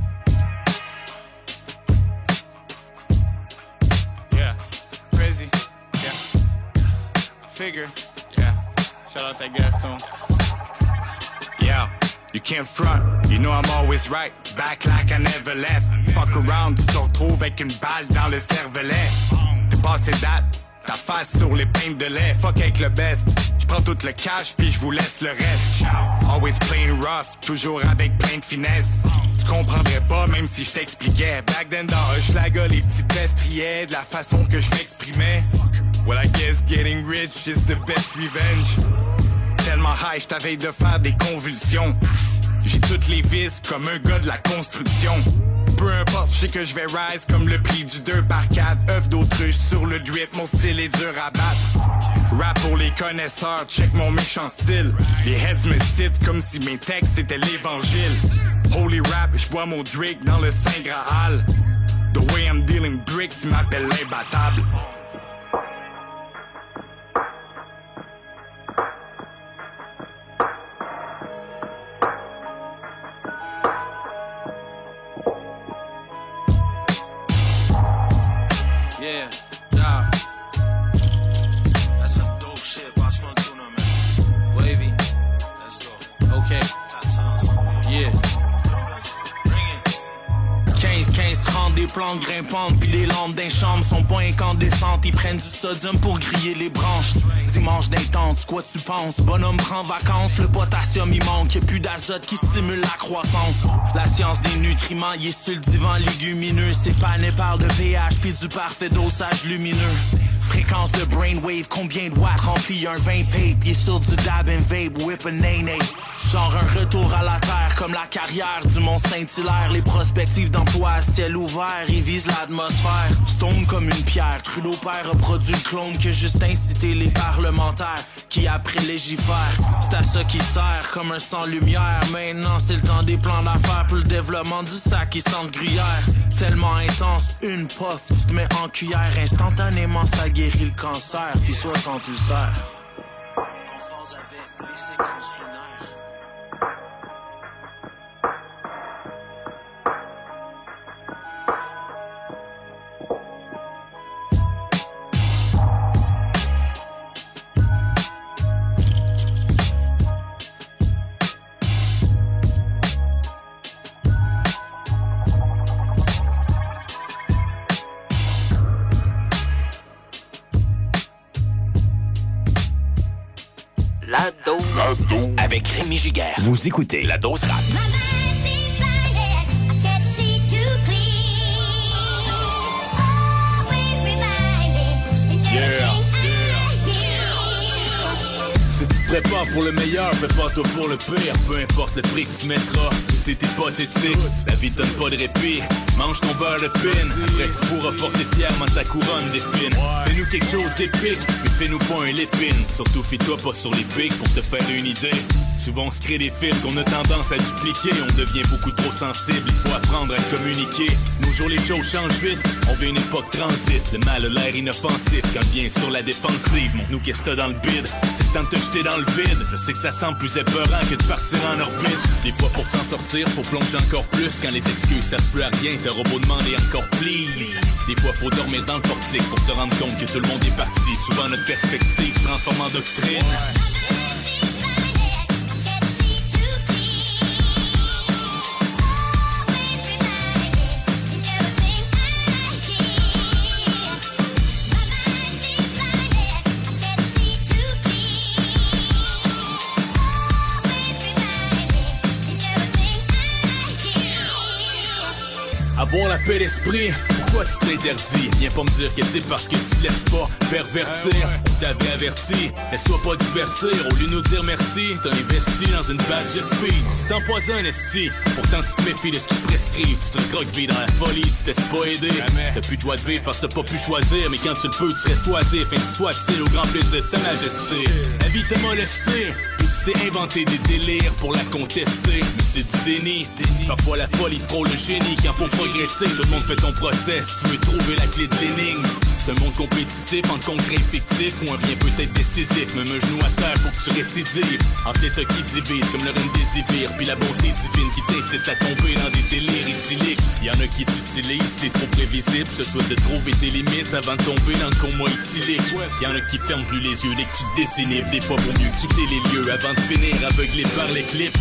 Yeah, crazy. Yeah, figure. Yeah, shout out to Gaston. Yeah, you can't front. You know I'm always right. Back like I never left. Fuck around, tu te retrouves avec une balle dans le cervelet. T'es passé date. Ta face sur les peintes de lait, fuck avec le best. J'prends tout le cash puis je vous laisse le reste. Always playing rough, toujours avec plein de finesse. Tu comprendrais pas même si je t'expliquais. Back then dans Hochelaga, les petites bestes riaient de la façon que je m'exprimais. Well I guess getting rich is the best revenge. Tellement high, j't'avais de faire des convulsions. J'ai toutes les vis comme un gars de la construction. Peu importe, je sais que je vais rise comme le prix du deux par quatre. Œuf d'autruche sur le drip, mon style est dur à battre. Rap pour les connaisseurs, check mon méchant style. Les heads me citent comme si mes textes étaient l'évangile. Holy rap, je bois mon drink dans le Saint Graal. The way I'm dealing bricks, ils m'appellent l'imbattable. Yeah, yeah. That's some dope shit. Watch one tuna, man. Wavy. Let's go. Okay. Yeah. quinze, quinze, trente, des plantes grimpantes puis des lampes d'un chambre sont pas incandescentes. Ils prennent du sodium pour griller les branches. Dimanche d'intense, quoi tu penses? Bonhomme prend vacances, le potassium il manque. Y'a plus d'azote qui stimule la croissance. La science des nutriments, il est sur le divan légumineux. C'est pané par de pH puis du parfait dosage lumineux. Fréquence de brainwave, combien de watts remplit un vingt pape? Il est sur du dab and vape, whip a nay-nay. Genre un retour à la terre comme la carrière du Mont Saint-Hilaire. Les prospectives d'emploi à ciel ouvert, ils visent l'atmosphère. Stone comme une pierre, Trudeau père a produit le clone que juste incité les parlementaires qui après légifèrent. C'est à ça qui sert comme un sans-lumière. Maintenant c'est le temps des plans d'affaires pour le développement du sac qui sent gruyère. Tellement intense, une puff, tu te mets en cuillère. Instantanément ça guérit le cancer, puis soixante ulcères. En phase avec les séquences lunaires. La dose. La dose. Avec Rémi Giguère. Vous écoutez La Dose Rap. Yeah. Si tu te prépares pour le meilleur, prépare-toi pour le pire. Peu importe le prix que tu mettras, tout est hypothétique. La vie donne pas de répit. Mange ton beurre de pin. Après tu pourras porter fièrement ta couronne d'épines. Fais-nous quelque chose d'épique, mais fais-nous pas un lépine. Surtout fie-toi pas sur les pics pour te faire une idée. Souvent on se crée des films qu'on a tendance à dupliquer. On devient beaucoup trop sensible, il faut apprendre à communiquer. Nos jours les choses changent vite, on vit une époque transit. Le mal a l'air inoffensif quand vient sur la défensive. Montre-nous qu'est-ce que t'as dans le bide, c'est le temps de te jeter dans le vide. Je sais que ça semble plus épeurant que de partir en orbite. Des fois pour s'en sortir, faut plonger encore plus. Quand les excuses servent plus à rien, t'as robot demander encore please. Des fois faut dormir dans le portique pour se rendre compte que tout le monde est parti. Souvent notre perspective se transforme en doctrine. Avoir la paix d'esprit, pourquoi tu t'interdis? Viens pas me dire que c'est parce que tu te laisses pas pervertir. On t'avait averti, laisse-toi pas divertir. Au lieu de nous dire merci, t'as investi dans une badge de speed. Tu t'empoisonnes, esti, pourtant tu te méfies de ce qu'ils prescrivent. Tu te croques vie dans la folie, tu te laisses pas aider. T'as plus de joie de vivre parce que t'as pas pu choisir. Mais quand tu le peux, tu restes oisif. Ainsi soit-il au grand plaisir de sa majesté. La vie t'a molesté, tu t'es inventé des délires pour la contester. Mais c'est du déni, parfois la folie frôle le génie. Quand faut progresser, tout le monde fait ton process. Tu veux trouver la clé de l'énigme. C'est un monde compétitif, entre concret et fictif. Ou un bien peut-être décisif, même un genou à terre, faut que tu récidives. Entre l'état qui divise, comme le remdesivir. Puis la bonté divine qui t'incite à tomber dans des délires idylliques. Y'en a qui t'utilisent, c'est trop prévisible. Je te souhaite de trouver tes limites avant de tomber dans le coma éthylique. Y'en a qui ferment plus les yeux dès que tu te désinhibes. Des fois vaut mieux quitter les lieux avant de finir aveuglé par l'éclipse.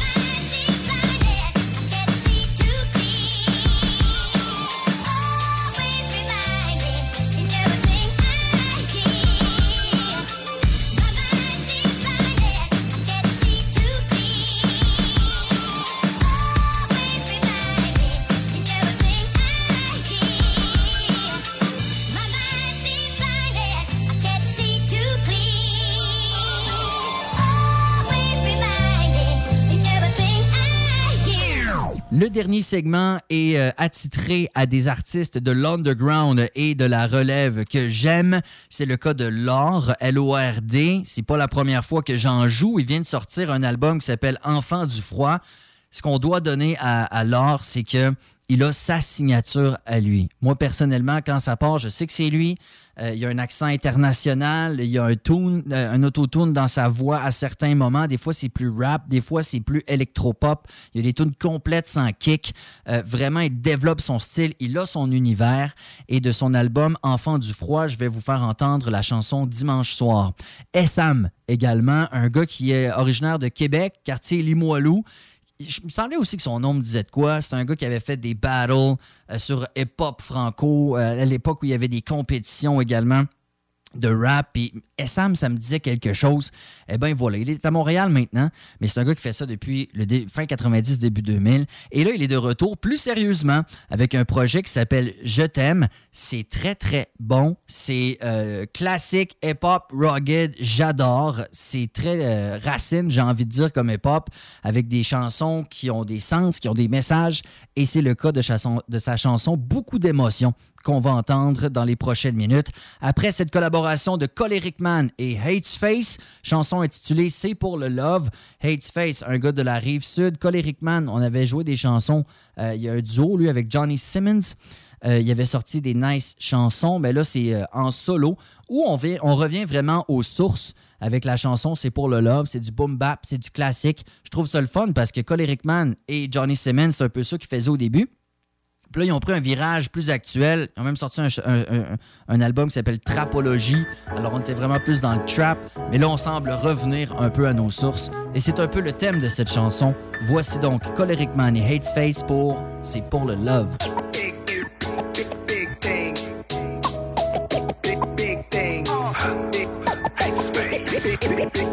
Le dernier segment est euh, attitré à des artistes de l'underground et de la relève que j'aime. C'est le cas de Lord, L O R D. C'est pas la première fois que j'en joue. Il vient de sortir un album qui s'appelle Enfant du froid. Ce qu'on doit donner à, à Lord, c'est que il a sa signature à lui. Moi, personnellement, quand ça part, je sais que c'est lui. Euh, il y a un accent international, il y a un tune, euh, un auto-tune dans sa voix à certains moments. Des fois, c'est plus rap, des fois, c'est plus électropop. Il y a des tunes complètes sans kick. Euh, vraiment, il développe son style, il a son univers. Et de son album Enfant du froid, je vais vous faire entendre la chanson Dimanche soir. Essam, également, un gars qui est originaire de Québec, quartier Limoilou. Je me semblait aussi que son nom me disait de quoi. C'est un gars qui avait fait des battles euh, sur hip-hop franco, euh, à l'époque où il y avait des compétitions également de rap. Puis Essam, ça me disait quelque chose. Eh bien, voilà, il est à Montréal maintenant, mais c'est un gars qui fait ça depuis le dé- fin quatre-vingt-dix, début deux mille. Et là, il est de retour plus sérieusement avec un projet qui s'appelle Je t'aime. C'est très, très bon. C'est euh, classique, hip-hop, rugged, j'adore. C'est très euh, racine, j'ai envie de dire, comme hip-hop, avec des chansons qui ont des sens, qui ont des messages. Et c'est le cas de, chanson, de sa chanson Beaucoup d'émotions qu'on va entendre dans les prochaines minutes. Après cette collaboration de Choleric Man et Hateface, chanson intitulée C'est pour le love. Hateface, un gars de la Rive-Sud. Choleric Man, on avait joué des chansons. Euh, il y a un duo, lui, avec Johnny Simmons. Euh, il avait sorti des nice chansons, mais là, c'est euh, en solo, où on, va, on revient vraiment aux sources avec la chanson C'est pour le love. C'est du boom bap, c'est du classique. Je trouve ça le fun parce que Choleric Man et Johnny Simmons, c'est un peu ça qu'ils faisaient au début. Puis là, ils ont pris un virage plus actuel. Ils ont même sorti un, un, un, un album qui s'appelle Trapologie. Alors, on était vraiment plus dans le trap. Mais là, on semble revenir un peu à nos sources. Et c'est un peu le thème de cette chanson. Voici donc Choleric Man et Hateface pour C'est pour le love.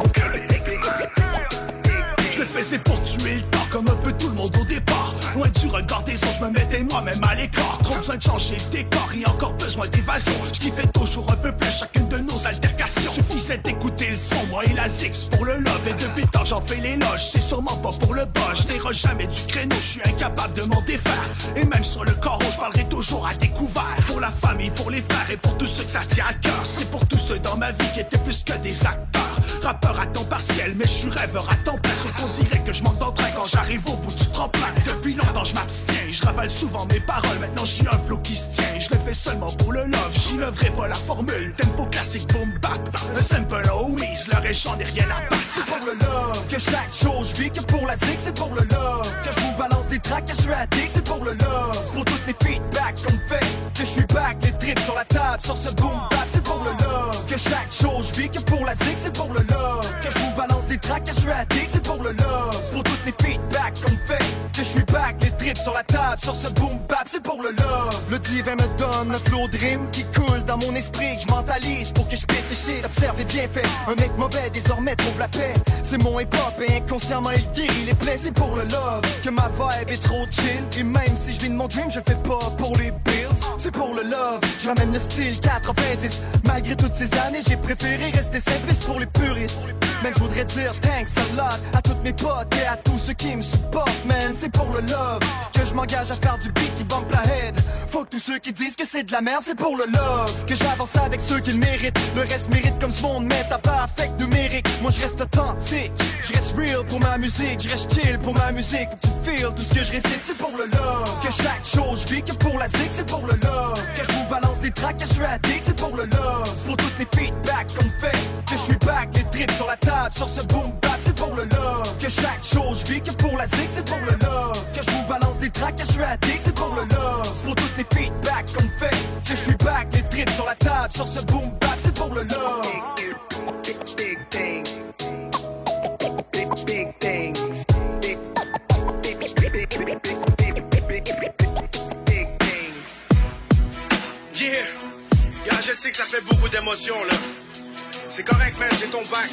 Je le faisais pour tuer le temps comme un peu tout le monde au départ. Loin du regard des façon je me mettais moi-même à l'écart. Trop besoin de changer de décor et encore besoin d'évasion. Je kiffais toujours un peu plus chacune de nos altercations. Suffisait d'écouter le son, moi et la Zix pour le love. Et depuis le temps j'en fais l'éloge, c'est sûrement pas pour le bas. Je déroge jamais du créneau, je suis incapable de m'en défaire. Et même sur le corps, je parlerai toujours à découvert. Pour la famille, pour les frères et pour tous ceux que ça tient à cœur. C'est pour tous ceux dans ma vie qui étaient plus que des acteurs. Rappeur à temps partiel, mais je suis rêveur à temps plein. Sauf qu'on dirait que je manque d'entrain quand j'arrive au bout du tremplin. Depuis longtemps je m'abstiens, je ravale souvent mes paroles. Maintenant j'ai un flow qui se tient, je le fais seulement pour le love. J'innoverai pas la formule, tempo classique boom bap. Un simple homies, leur échange n'est rien à battre. C'est pour le love que chaque chose je vis, que pour la zig, c'est pour le love. Que je vous balance des tracks, que je suis addict, c'est pour le love. C'est pour toutes les feedbacks qu'on me fait, que je suis back, les trips sur la table, sur ce boom bap, c'est pour le love. Que chaque chose je vis, que pour la zig, c'est pour le love. Que je vous balance des tracks, que je suis addict, c'est pour le love. C'est pour toutes les feedbacks qu'on me fait, que je suis back, les trips sur la table, sur ce boom bap, c'est pour le love. Le divin me donne un flow de rime qui coule dans mon esprit, que je mentalise pour que je pète les shit, observe les bienfaits. Un mec mauvais désormais trouve la paix. C'est mon hip-hop et inconsciemment il guérit les plaies, c'est pour le love. Que ma vibe est trop chill, et même si je vis de mon dream, je fais pas pour les bills. C'est pour le love, je ramène le style quatre-vingt-dix. Malgré toutes ces années, j'ai préféré rester simpliste pour les puristes. Mais je voudrais dire thanks a lot à toutes mes potes et à tous ceux qui me supportent, man. C'est pour le love que je m'engage à faire du beat qui bump la head. Faut que tous ceux qui disent que c'est de la merde, c'est pour le love que j'avance avec ceux qui le méritent. Le reste mérite comme ce monde met à part affect numérique. Moi je reste authentique, je reste real pour ma musique, je reste chill pour ma musique. Faut que tu feel tout ce que je récite, c'est pour le love. Que chaque chose je vis, que pour la zig, c'est pour le love. Que je vous balance des tracks, que je suis addict, c'est pour le love. C'est pour toutes les feedbacks qu'on me fait, que je suis back, les trips sur la table, sur ce boom bap, c'est pour le love. Que chaque chose je vis, que pour la zig, c'est pour le love. Que je vous balance des tracks, que je suis addict, c'est pour le love. C'est pour toutes les feedbacks qu'on me fait, que je suis back, les trips sur la table, sur ce boom bap, c'est pour le love. Big, big things. Big, big things. Big, big, big, big, big, big, big, big, big things. Yeah, yeah, je sais que ça fait beaucoup d'émotions là. C'est correct, man, j'ai ton bac.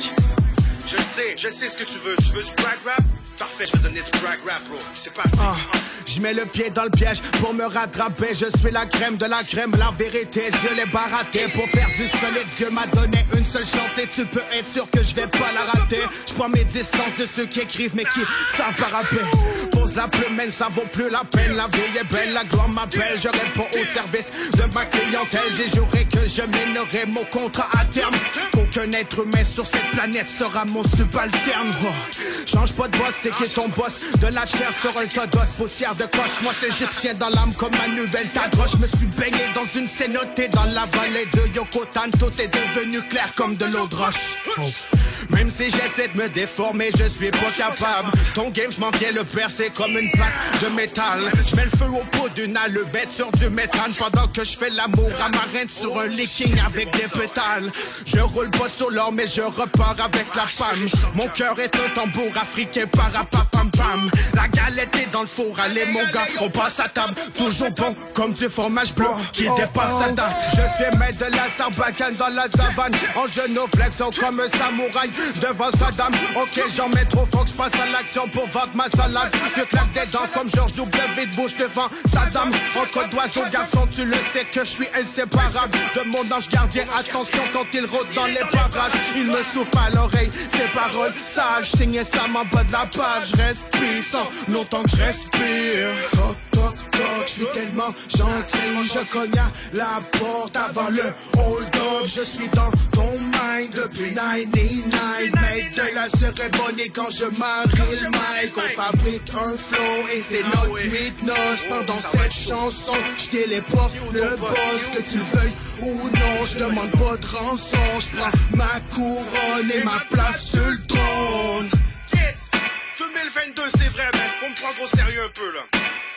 Je le sais, je sais ce que tu veux. Tu veux du brag rap? Parfait, je vais donner du brag rap, bro. C'est parti. Ah, je mets le pied dans le piège pour me rattraper. Je suis la crème de la crème, la vérité, je l'ai baraté. Pour faire du solide, Dieu m'a donné une seule chance et tu peux être sûr que je vais pas la rater. Je prends mes distances de ceux qui écrivent mais qui savent pas rapper. Pose la plume, man, ça vaut plus la peine. La vie est belle, la gloire m'appelle. Je réponds au service de ma clientèle. J'ai juré que je mènerai mon contrat à terme. Qu'aucun être humain sur cette planète sera mon subalterne. Oh. Change pas de boss, c'est qui est ton boss? De la chair sur un tas d'os, poussière de cosse. Moi c'est égyptien dans l'âme comme Manubel Tadros. Je me suis baigné dans une cénotée dans la vallée de Yokotan. Tout est devenu clair comme de l'eau de roche. Oh. Même si j'essaie de me déformer, je suis pas capable. Ton game, je m'en viens le percer comme une plaque de métal. Je mets le feu au pot d'une allumette sur du méthane pendant que je fais l'amour à ma reine sur un leaking avec des pétales. Je roule pas sur l'or, mais je repars avec la femme. Mon cœur est un tambour africain parapapam-pam. La galette est dans le four, allez mon gars, on passe à table. Toujours bon comme du fromage bleu qui dépasse sa date. Je suis maître de la sarbacane dans la savane. En genoflexion comme un samouraï devant Saddam. Ok, j'en mets trop, faut que je passe à l'action pour vendre ma salade. Tu claques des dents comme George W. de Bush devant Saddam. En code d'oiseau, garçon, tu le sais que je suis inséparable de mon ange gardien. Attention quand il rôde dans les parages. Il me souffle à l'oreille, ses paroles sages. Signe ça m'en bas de la page. Je reste puissant, longtemps que je respire. Toc, toc, toc, je suis tellement gentil. Je cogne à la porte avant le hold-up. Je suis dans ton mind depuis quatre-vingt-dix-neuf. Mec de la cérémonie quand je marie le mic. On fabrique un flow et c'est notre nuit de noces. Pendant cette chanson, je téléporte le boss. Que tu le veuilles ou non, je demande pas de rançon. Je prends ma couronne et ma place sur le trône. Yes, deux mille vingt-deux c'est vrai, man. Faut me prendre au sérieux un peu là.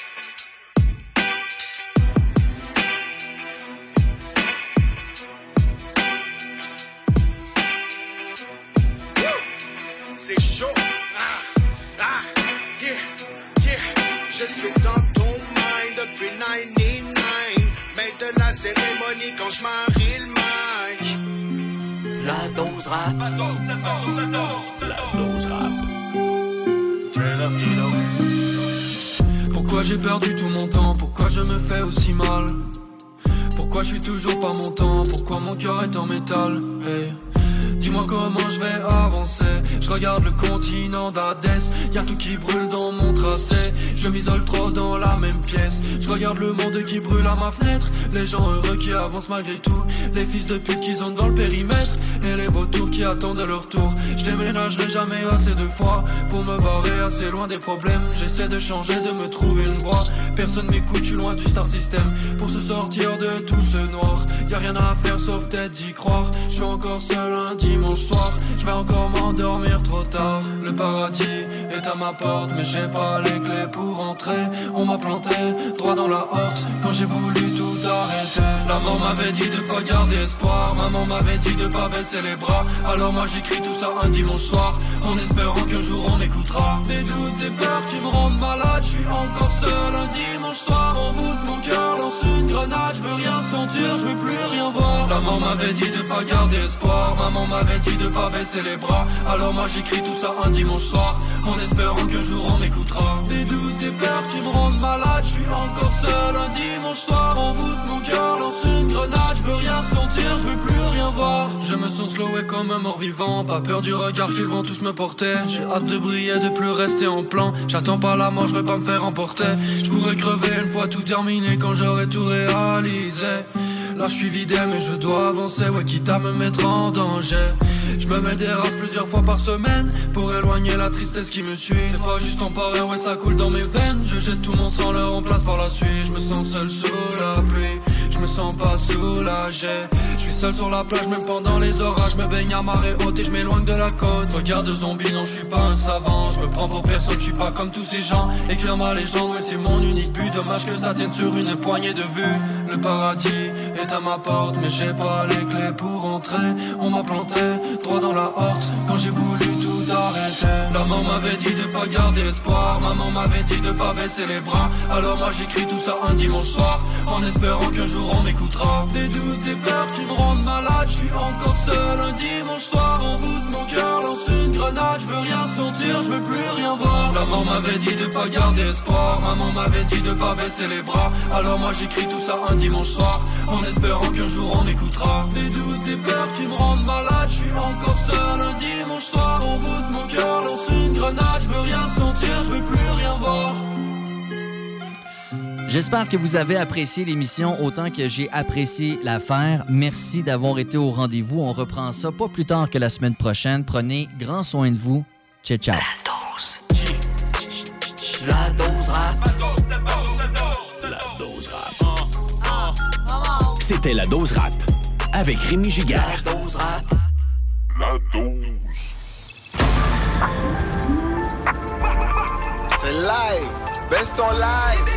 C'est chaud, ah, ah, yeah, yeah. Je suis dans ton mind depuis quatre-vingt-dix-neuf. Mec de la cérémonie quand je marie le mic. La dose rap. La dose, la dose, la dose. La dose rap. Pourquoi j'ai perdu tout mon temps? Pourquoi je me fais aussi mal? Pourquoi je suis toujours pas mon temps? Pourquoi mon cœur est en métal? Hey. Dis-moi comment je vais avancer. Je regarde le continent d'Hadès. Y'a tout qui brûle dans mon tracé. Je m'isole trop dans la même pièce. Je regarde le monde qui brûle à ma fenêtre. Les gens heureux qui avancent malgré tout. Les fils de pute qui sont dans le périmètre. Et les vautours qui attendent leur tour. Je déménagerai jamais assez de fois pour me barrer assez loin des problèmes. J'essaie de changer, de me trouver une voie. Personne m'écoute, je suis loin du star system. Pour se sortir de tout ce noir, y'a rien à faire sauf peut-être d'y croire. Je suis encore seul un dimanche soir. Je vais encore m'endormir trop tard. Le paradis est à ma porte, mais j'ai pas les clés pour entrer. On m'a planté droit dans la horte quand j'ai voulu tout arrêter. La mort m'avait dit de pas garder espoir. Maman m'avait dit de pas baisser les bras. Alors moi j'écris tout ça un dimanche soir, en espérant qu'un jour on m'écoutera. Des doutes, des peurs qui me rendent malade. Je suis encore seul un dimanche soir. En voûte mon cœur lance une grenade. Je veux rien sentir, je veux plus rien voir. La mort m'avait dit de pas garder espoir. Maman m'avait dit de pas baisser les bras. Alors moi j'écris tout ça un dimanche soir, en espérant qu'un jour on m'écoutera. Des doutes, des peurs qui me rendent malade. Je suis encore seul un dimanche soir. En voûte mon cœur lance une grenade. Je veux rien sentir, je veux plus rien voir. Je me sens slow et comme un mort vivant. Pas peur du regard qu'ils vont tous me porter. J'ai hâte de briller, de plus rester en plan. J'attends pas la mort, je veux pas me faire emporter. Je pourrais crever une fois tout terminé quand j'aurai tout réalisé. Là je suis vidé mais je dois avancer, ouais quitte à me mettre en danger. Je me mets des races plusieurs fois par semaine pour éloigner la tristesse qui me suit. C'est pas juste temporaire, ouais ça coule dans mes veines. Je jette tout mon sang, le remplace par la suite. Je me sens seul sous la pluie, je me sens pas soulagé. Je suis seul sur la plage même pendant les orages. Je me baigne à marée haute et je m'éloigne de la côte. Regarde de zombie, non je suis pas un savant. Je me prends pour personne, je suis pas comme tous ces gens. Écrire ma légende, ouais c'est mon unique but. Dommage que ça tienne sur une poignée de vue. Le paradis est à ma porte, mais j'ai pas les clés pour entrer. On m'a planté droit dans la horte quand j'ai voulu tout arrêter. La mort m'avait dit de pas garder espoir. Maman m'avait dit de pas baisser les bras. Alors moi j'écris tout ça un dimanche soir, en espérant qu'un jour on m'écoutera. Des doutes, des peurs qui me rendent malade. Je suis encore seul un dimanche soir. En voûte mon cœur lance une grenade. Je veux rien sentir, je veux plus rien voir. La mort m'avait dit de pas garder espoir. Maman m'avait dit de pas baisser les bras. Alors moi j'écris tout ça un dimanche soir, en espérant qu'un jour on m'écoutera. Des doutes, des peurs qui me rendent malade. Je suis encore seul un dimanche soir. En voûte mon cœur lance une grenade. Je veux rien sentir, je veux plus rien voir. J'espère que vous avez apprécié l'émission autant que j'ai apprécié la faire. Merci d'avoir été au rendez-vous. On reprend ça pas plus tard que la semaine prochaine. Prenez grand soin de vous. Ciao, ciao. La dose rap. La dose rap. C'était la dose rap avec Rémi Giguère. La dose rap. La dose. C'est live. Best on live.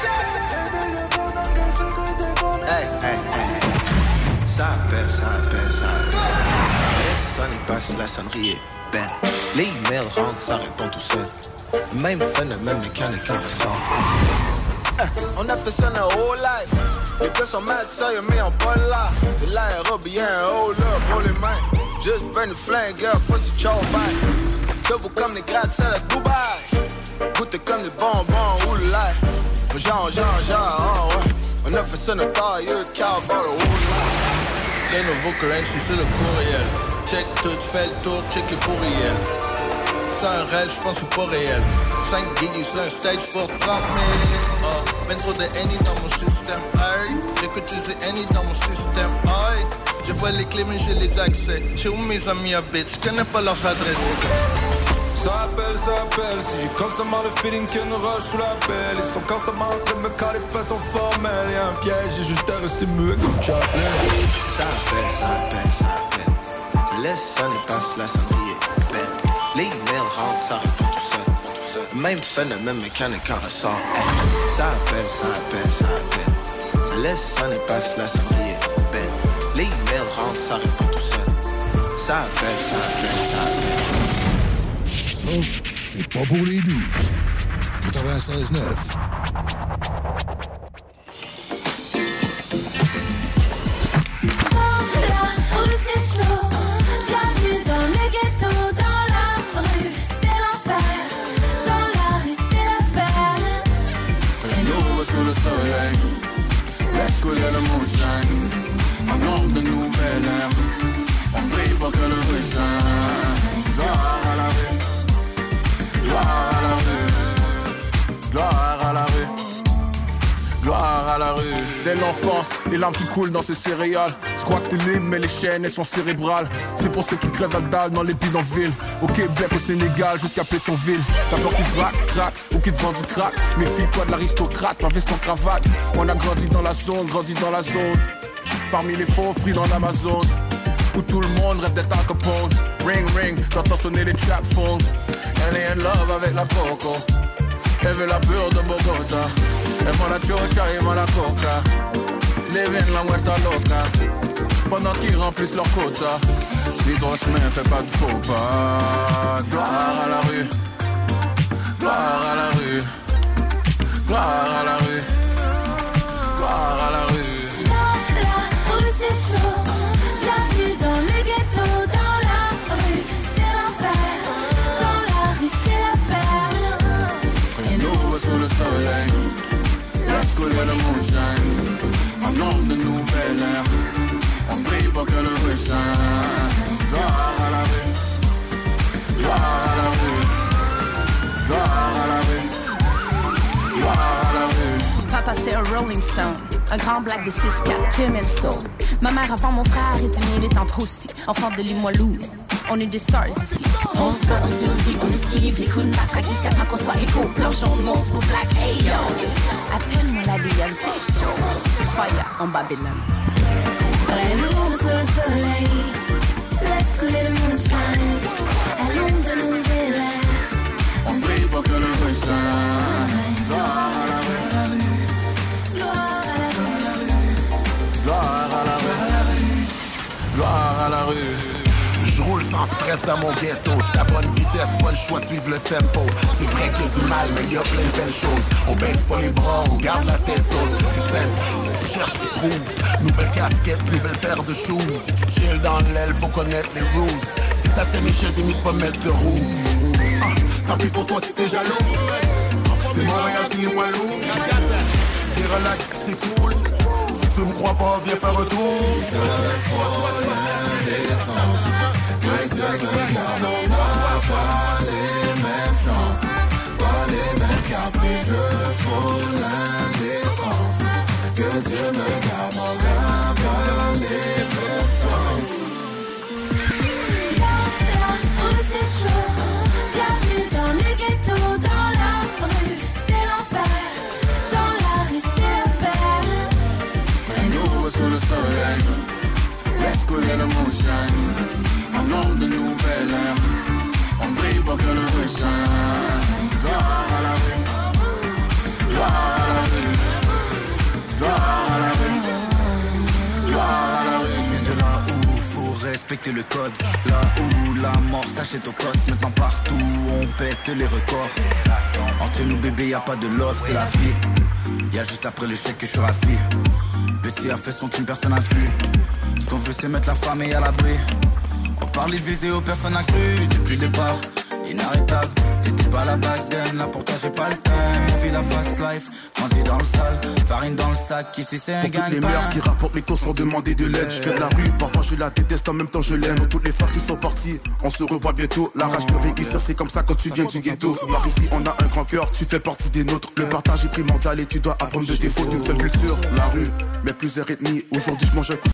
Hey, hey, hey. Ça appelle, ça appelle, ça appelle. Les sonnes passent, la sonnerie est belle. Les emails rentrent, ça répond tout seul. Le même phénomène mécanique en ressort. Hey, on a fait ça notre whole life. Les gars sont mad sérieux mais on pas là. De l'aérobien, hold up, pour les mains. Juste venu flingueur, faut se chow back. Debout comme des gratte-ciel à Dubaï. Goûter comme des bonbons, oulai. Genre, genre, genre, oh ouais. On a fait ça notre taille, cowboy, oulai. Le nouveau currency, c'est le courriel. Check tout, fait le tour, check le courriel. C'est un rêve, j'pense que c'est pas réel. cinq gigs sur un stage pour trente mille. Oh, ben trop de Annie dans mon système. Hey, j'écoute les Annie dans mon système. Hey, j'ai pas les clés mais j'ai les accès. Chez où mes amis habitent, j'connais pas leurs adresses. Ça appelle, ça appelle, si j'ai constamment le feeling qu'il y a une roche sous la pelle. Ils sont constamment en train de me caler de façon formelle. Y'a un piège, j'ai juste à rester muet comme Chaplin. Ça appelle, ça appelle, ça appelle. Ça laisse sonner, passe la sonnerie est belle. Les emails rentrent, ça répond tout seul. Le même phénomène mécanique en ressort. Hey. Ça appelle, ça appelle, ça appelle. Ça laisse sonner, passe la sonnerie est belle. Les emails rentrent, ça répond tout seul. Ça appelle, ça appelle, ça appelle. Ça, c'est pas pour les doux. quatre-vingt-seize neuf. Laisse couler le moonshine. En ombre de nouvelle ère. On prie pour que le bruit shine. Gloire à la rue. Gloire à la rue. Gloire à la rue. Gloire à la rue. Dès l'enfance, les larmes qui coulent dans ces céréales. Je crois que t'es libre mais les chaînes elles sont cérébrales. C'est pour ceux qui crèvent la dalle dans les bidonvilles. Au Québec, au Sénégal, jusqu'à Pétionville. T'as peur qu'ils braquent, crack, ou qu'ils te vendent du crack. Méfie-toi de l'aristocrate, ma veste en cravate. On a grandi dans la zone, grandi dans la zone. Parmi les fauves pris dans l'Amazon, où tout le monde rêve d'être Al Capone. Ring ring, t'entends sonner les trap phones. Elle est in love avec la coco. Elle veut la pure de Bogota. Elle vend la chocha et vend la coca. Living la muerta loca. Pendant qu'ils remplissent leur quota. Suis ton chemin, fais pas de faux pas. Gloire à la rue. Gloire à la rue. Gloire à la rue. Gloire à la rue. Dans la rue c'est chaud. Bienvenue dans le ghetto. Dans la rue c'est l'enfer. Dans la rue c'est l'affaire. Et nous sous le soleil. Laisse couler le moonshine. En ombre de nouvelle ère. On prie pour que le bruit shine. Gloire à la rue. Gloire à la rue. Gloire à la rue. Gloire à la rue. Papa c'est un Rolling Stone, un grand black de six quatre que même soul. Ma mère avant mon frère et dix mille étant trop si. Enfant de Limoilou, on est des stars ici. On se bat, on survit, on esquive les coups de matraque jusqu'à temps qu'on soit écho. Planchon, monte pour black, hey yo. Appelle-moi la Diane, c'est chaud. Fire en Babylone. Prends-nous sur le soleil. Laisse couler le moonshine. À l'ombre de nos élèves. On prie pour que le bruit shine. Gloire à la rue. Gloire à la rue. Gloire à la rue. Gloire à la rue. Je roule sans stress dans mon ghetto. J'suis à bonne vitesse, pas le choix de suivre le tempo. C'est vrai qu'il y a du mal, mais il y a plein de belles choses. On baisse pas les bras, on garde la tête haute. C'est simple, si tu cherches, tu trouves. Nouvelle casquette, nouvelle paire de shoes. Si tu chill dans l'aile, faut connaître les rules. Si t'as fait Michel, t'es mis de pas mettre de rouge. Ah, tant pis pour toi si t'es jaloux. C'est Montréal, c'est les Walloons. C'est relax, c'est cool. Si tu me crois pas, viens faire un tour. Je frôle l'indécence. Que Dieu me garde, on n'aura pas les mêmes chances. Pas les mêmes cafés, je frôle l'indécence. Que Dieu me garde, on n'aura pas les mêmes chances. Dans la rue c'est chaud. Bienvenue dans le ghetto. Dans la rue c'est l'enfer. Dans la rue c'est l'affaire. Prends-nous sous le soleil. Laisse couler le moonshine. En ombre de nouvelle ère. On brille pour que le bruit shine. Gloire à la rue. Gloire à la rue. Gloire à la rue. Gloire à la rue. C'est de là où faut respecter le code. Là où la mort s'achète au code. Maintenant partout on pète les records. Entre nous bébé y'a pas de love, c'est la vie. Y'a juste après le chèque que je suis ravi. Petit a fait son crime, personne n'a vu. Ce qu'on veut c'est mettre la famille à l'abri. On parlait de viser aux personnes accrues depuis le départ. Inarrêtable, t'étais pas la back then. Là pour toi j'ai pas le temps. On vit la fast life, grandi dans le sale. Farine dans le sac, ici c'est un pour gang. Toutes les mères qui rapportent les cons sans demander de l'aide. Je fais de la rue, parfois je la déteste, en même temps je l'aime. Toutes les femmes qui sont parties, on se revoit bientôt. La rage de réussir, c'est comme ça quand tu viens du ghetto. Par ici on a un grand cœur, tu fais partie des nôtres. Le partage est primordial et tu dois apprendre de tes fautes. Une seule culture, la rue, mais plusieurs ethnies. Aujourd'hui je mange un coup.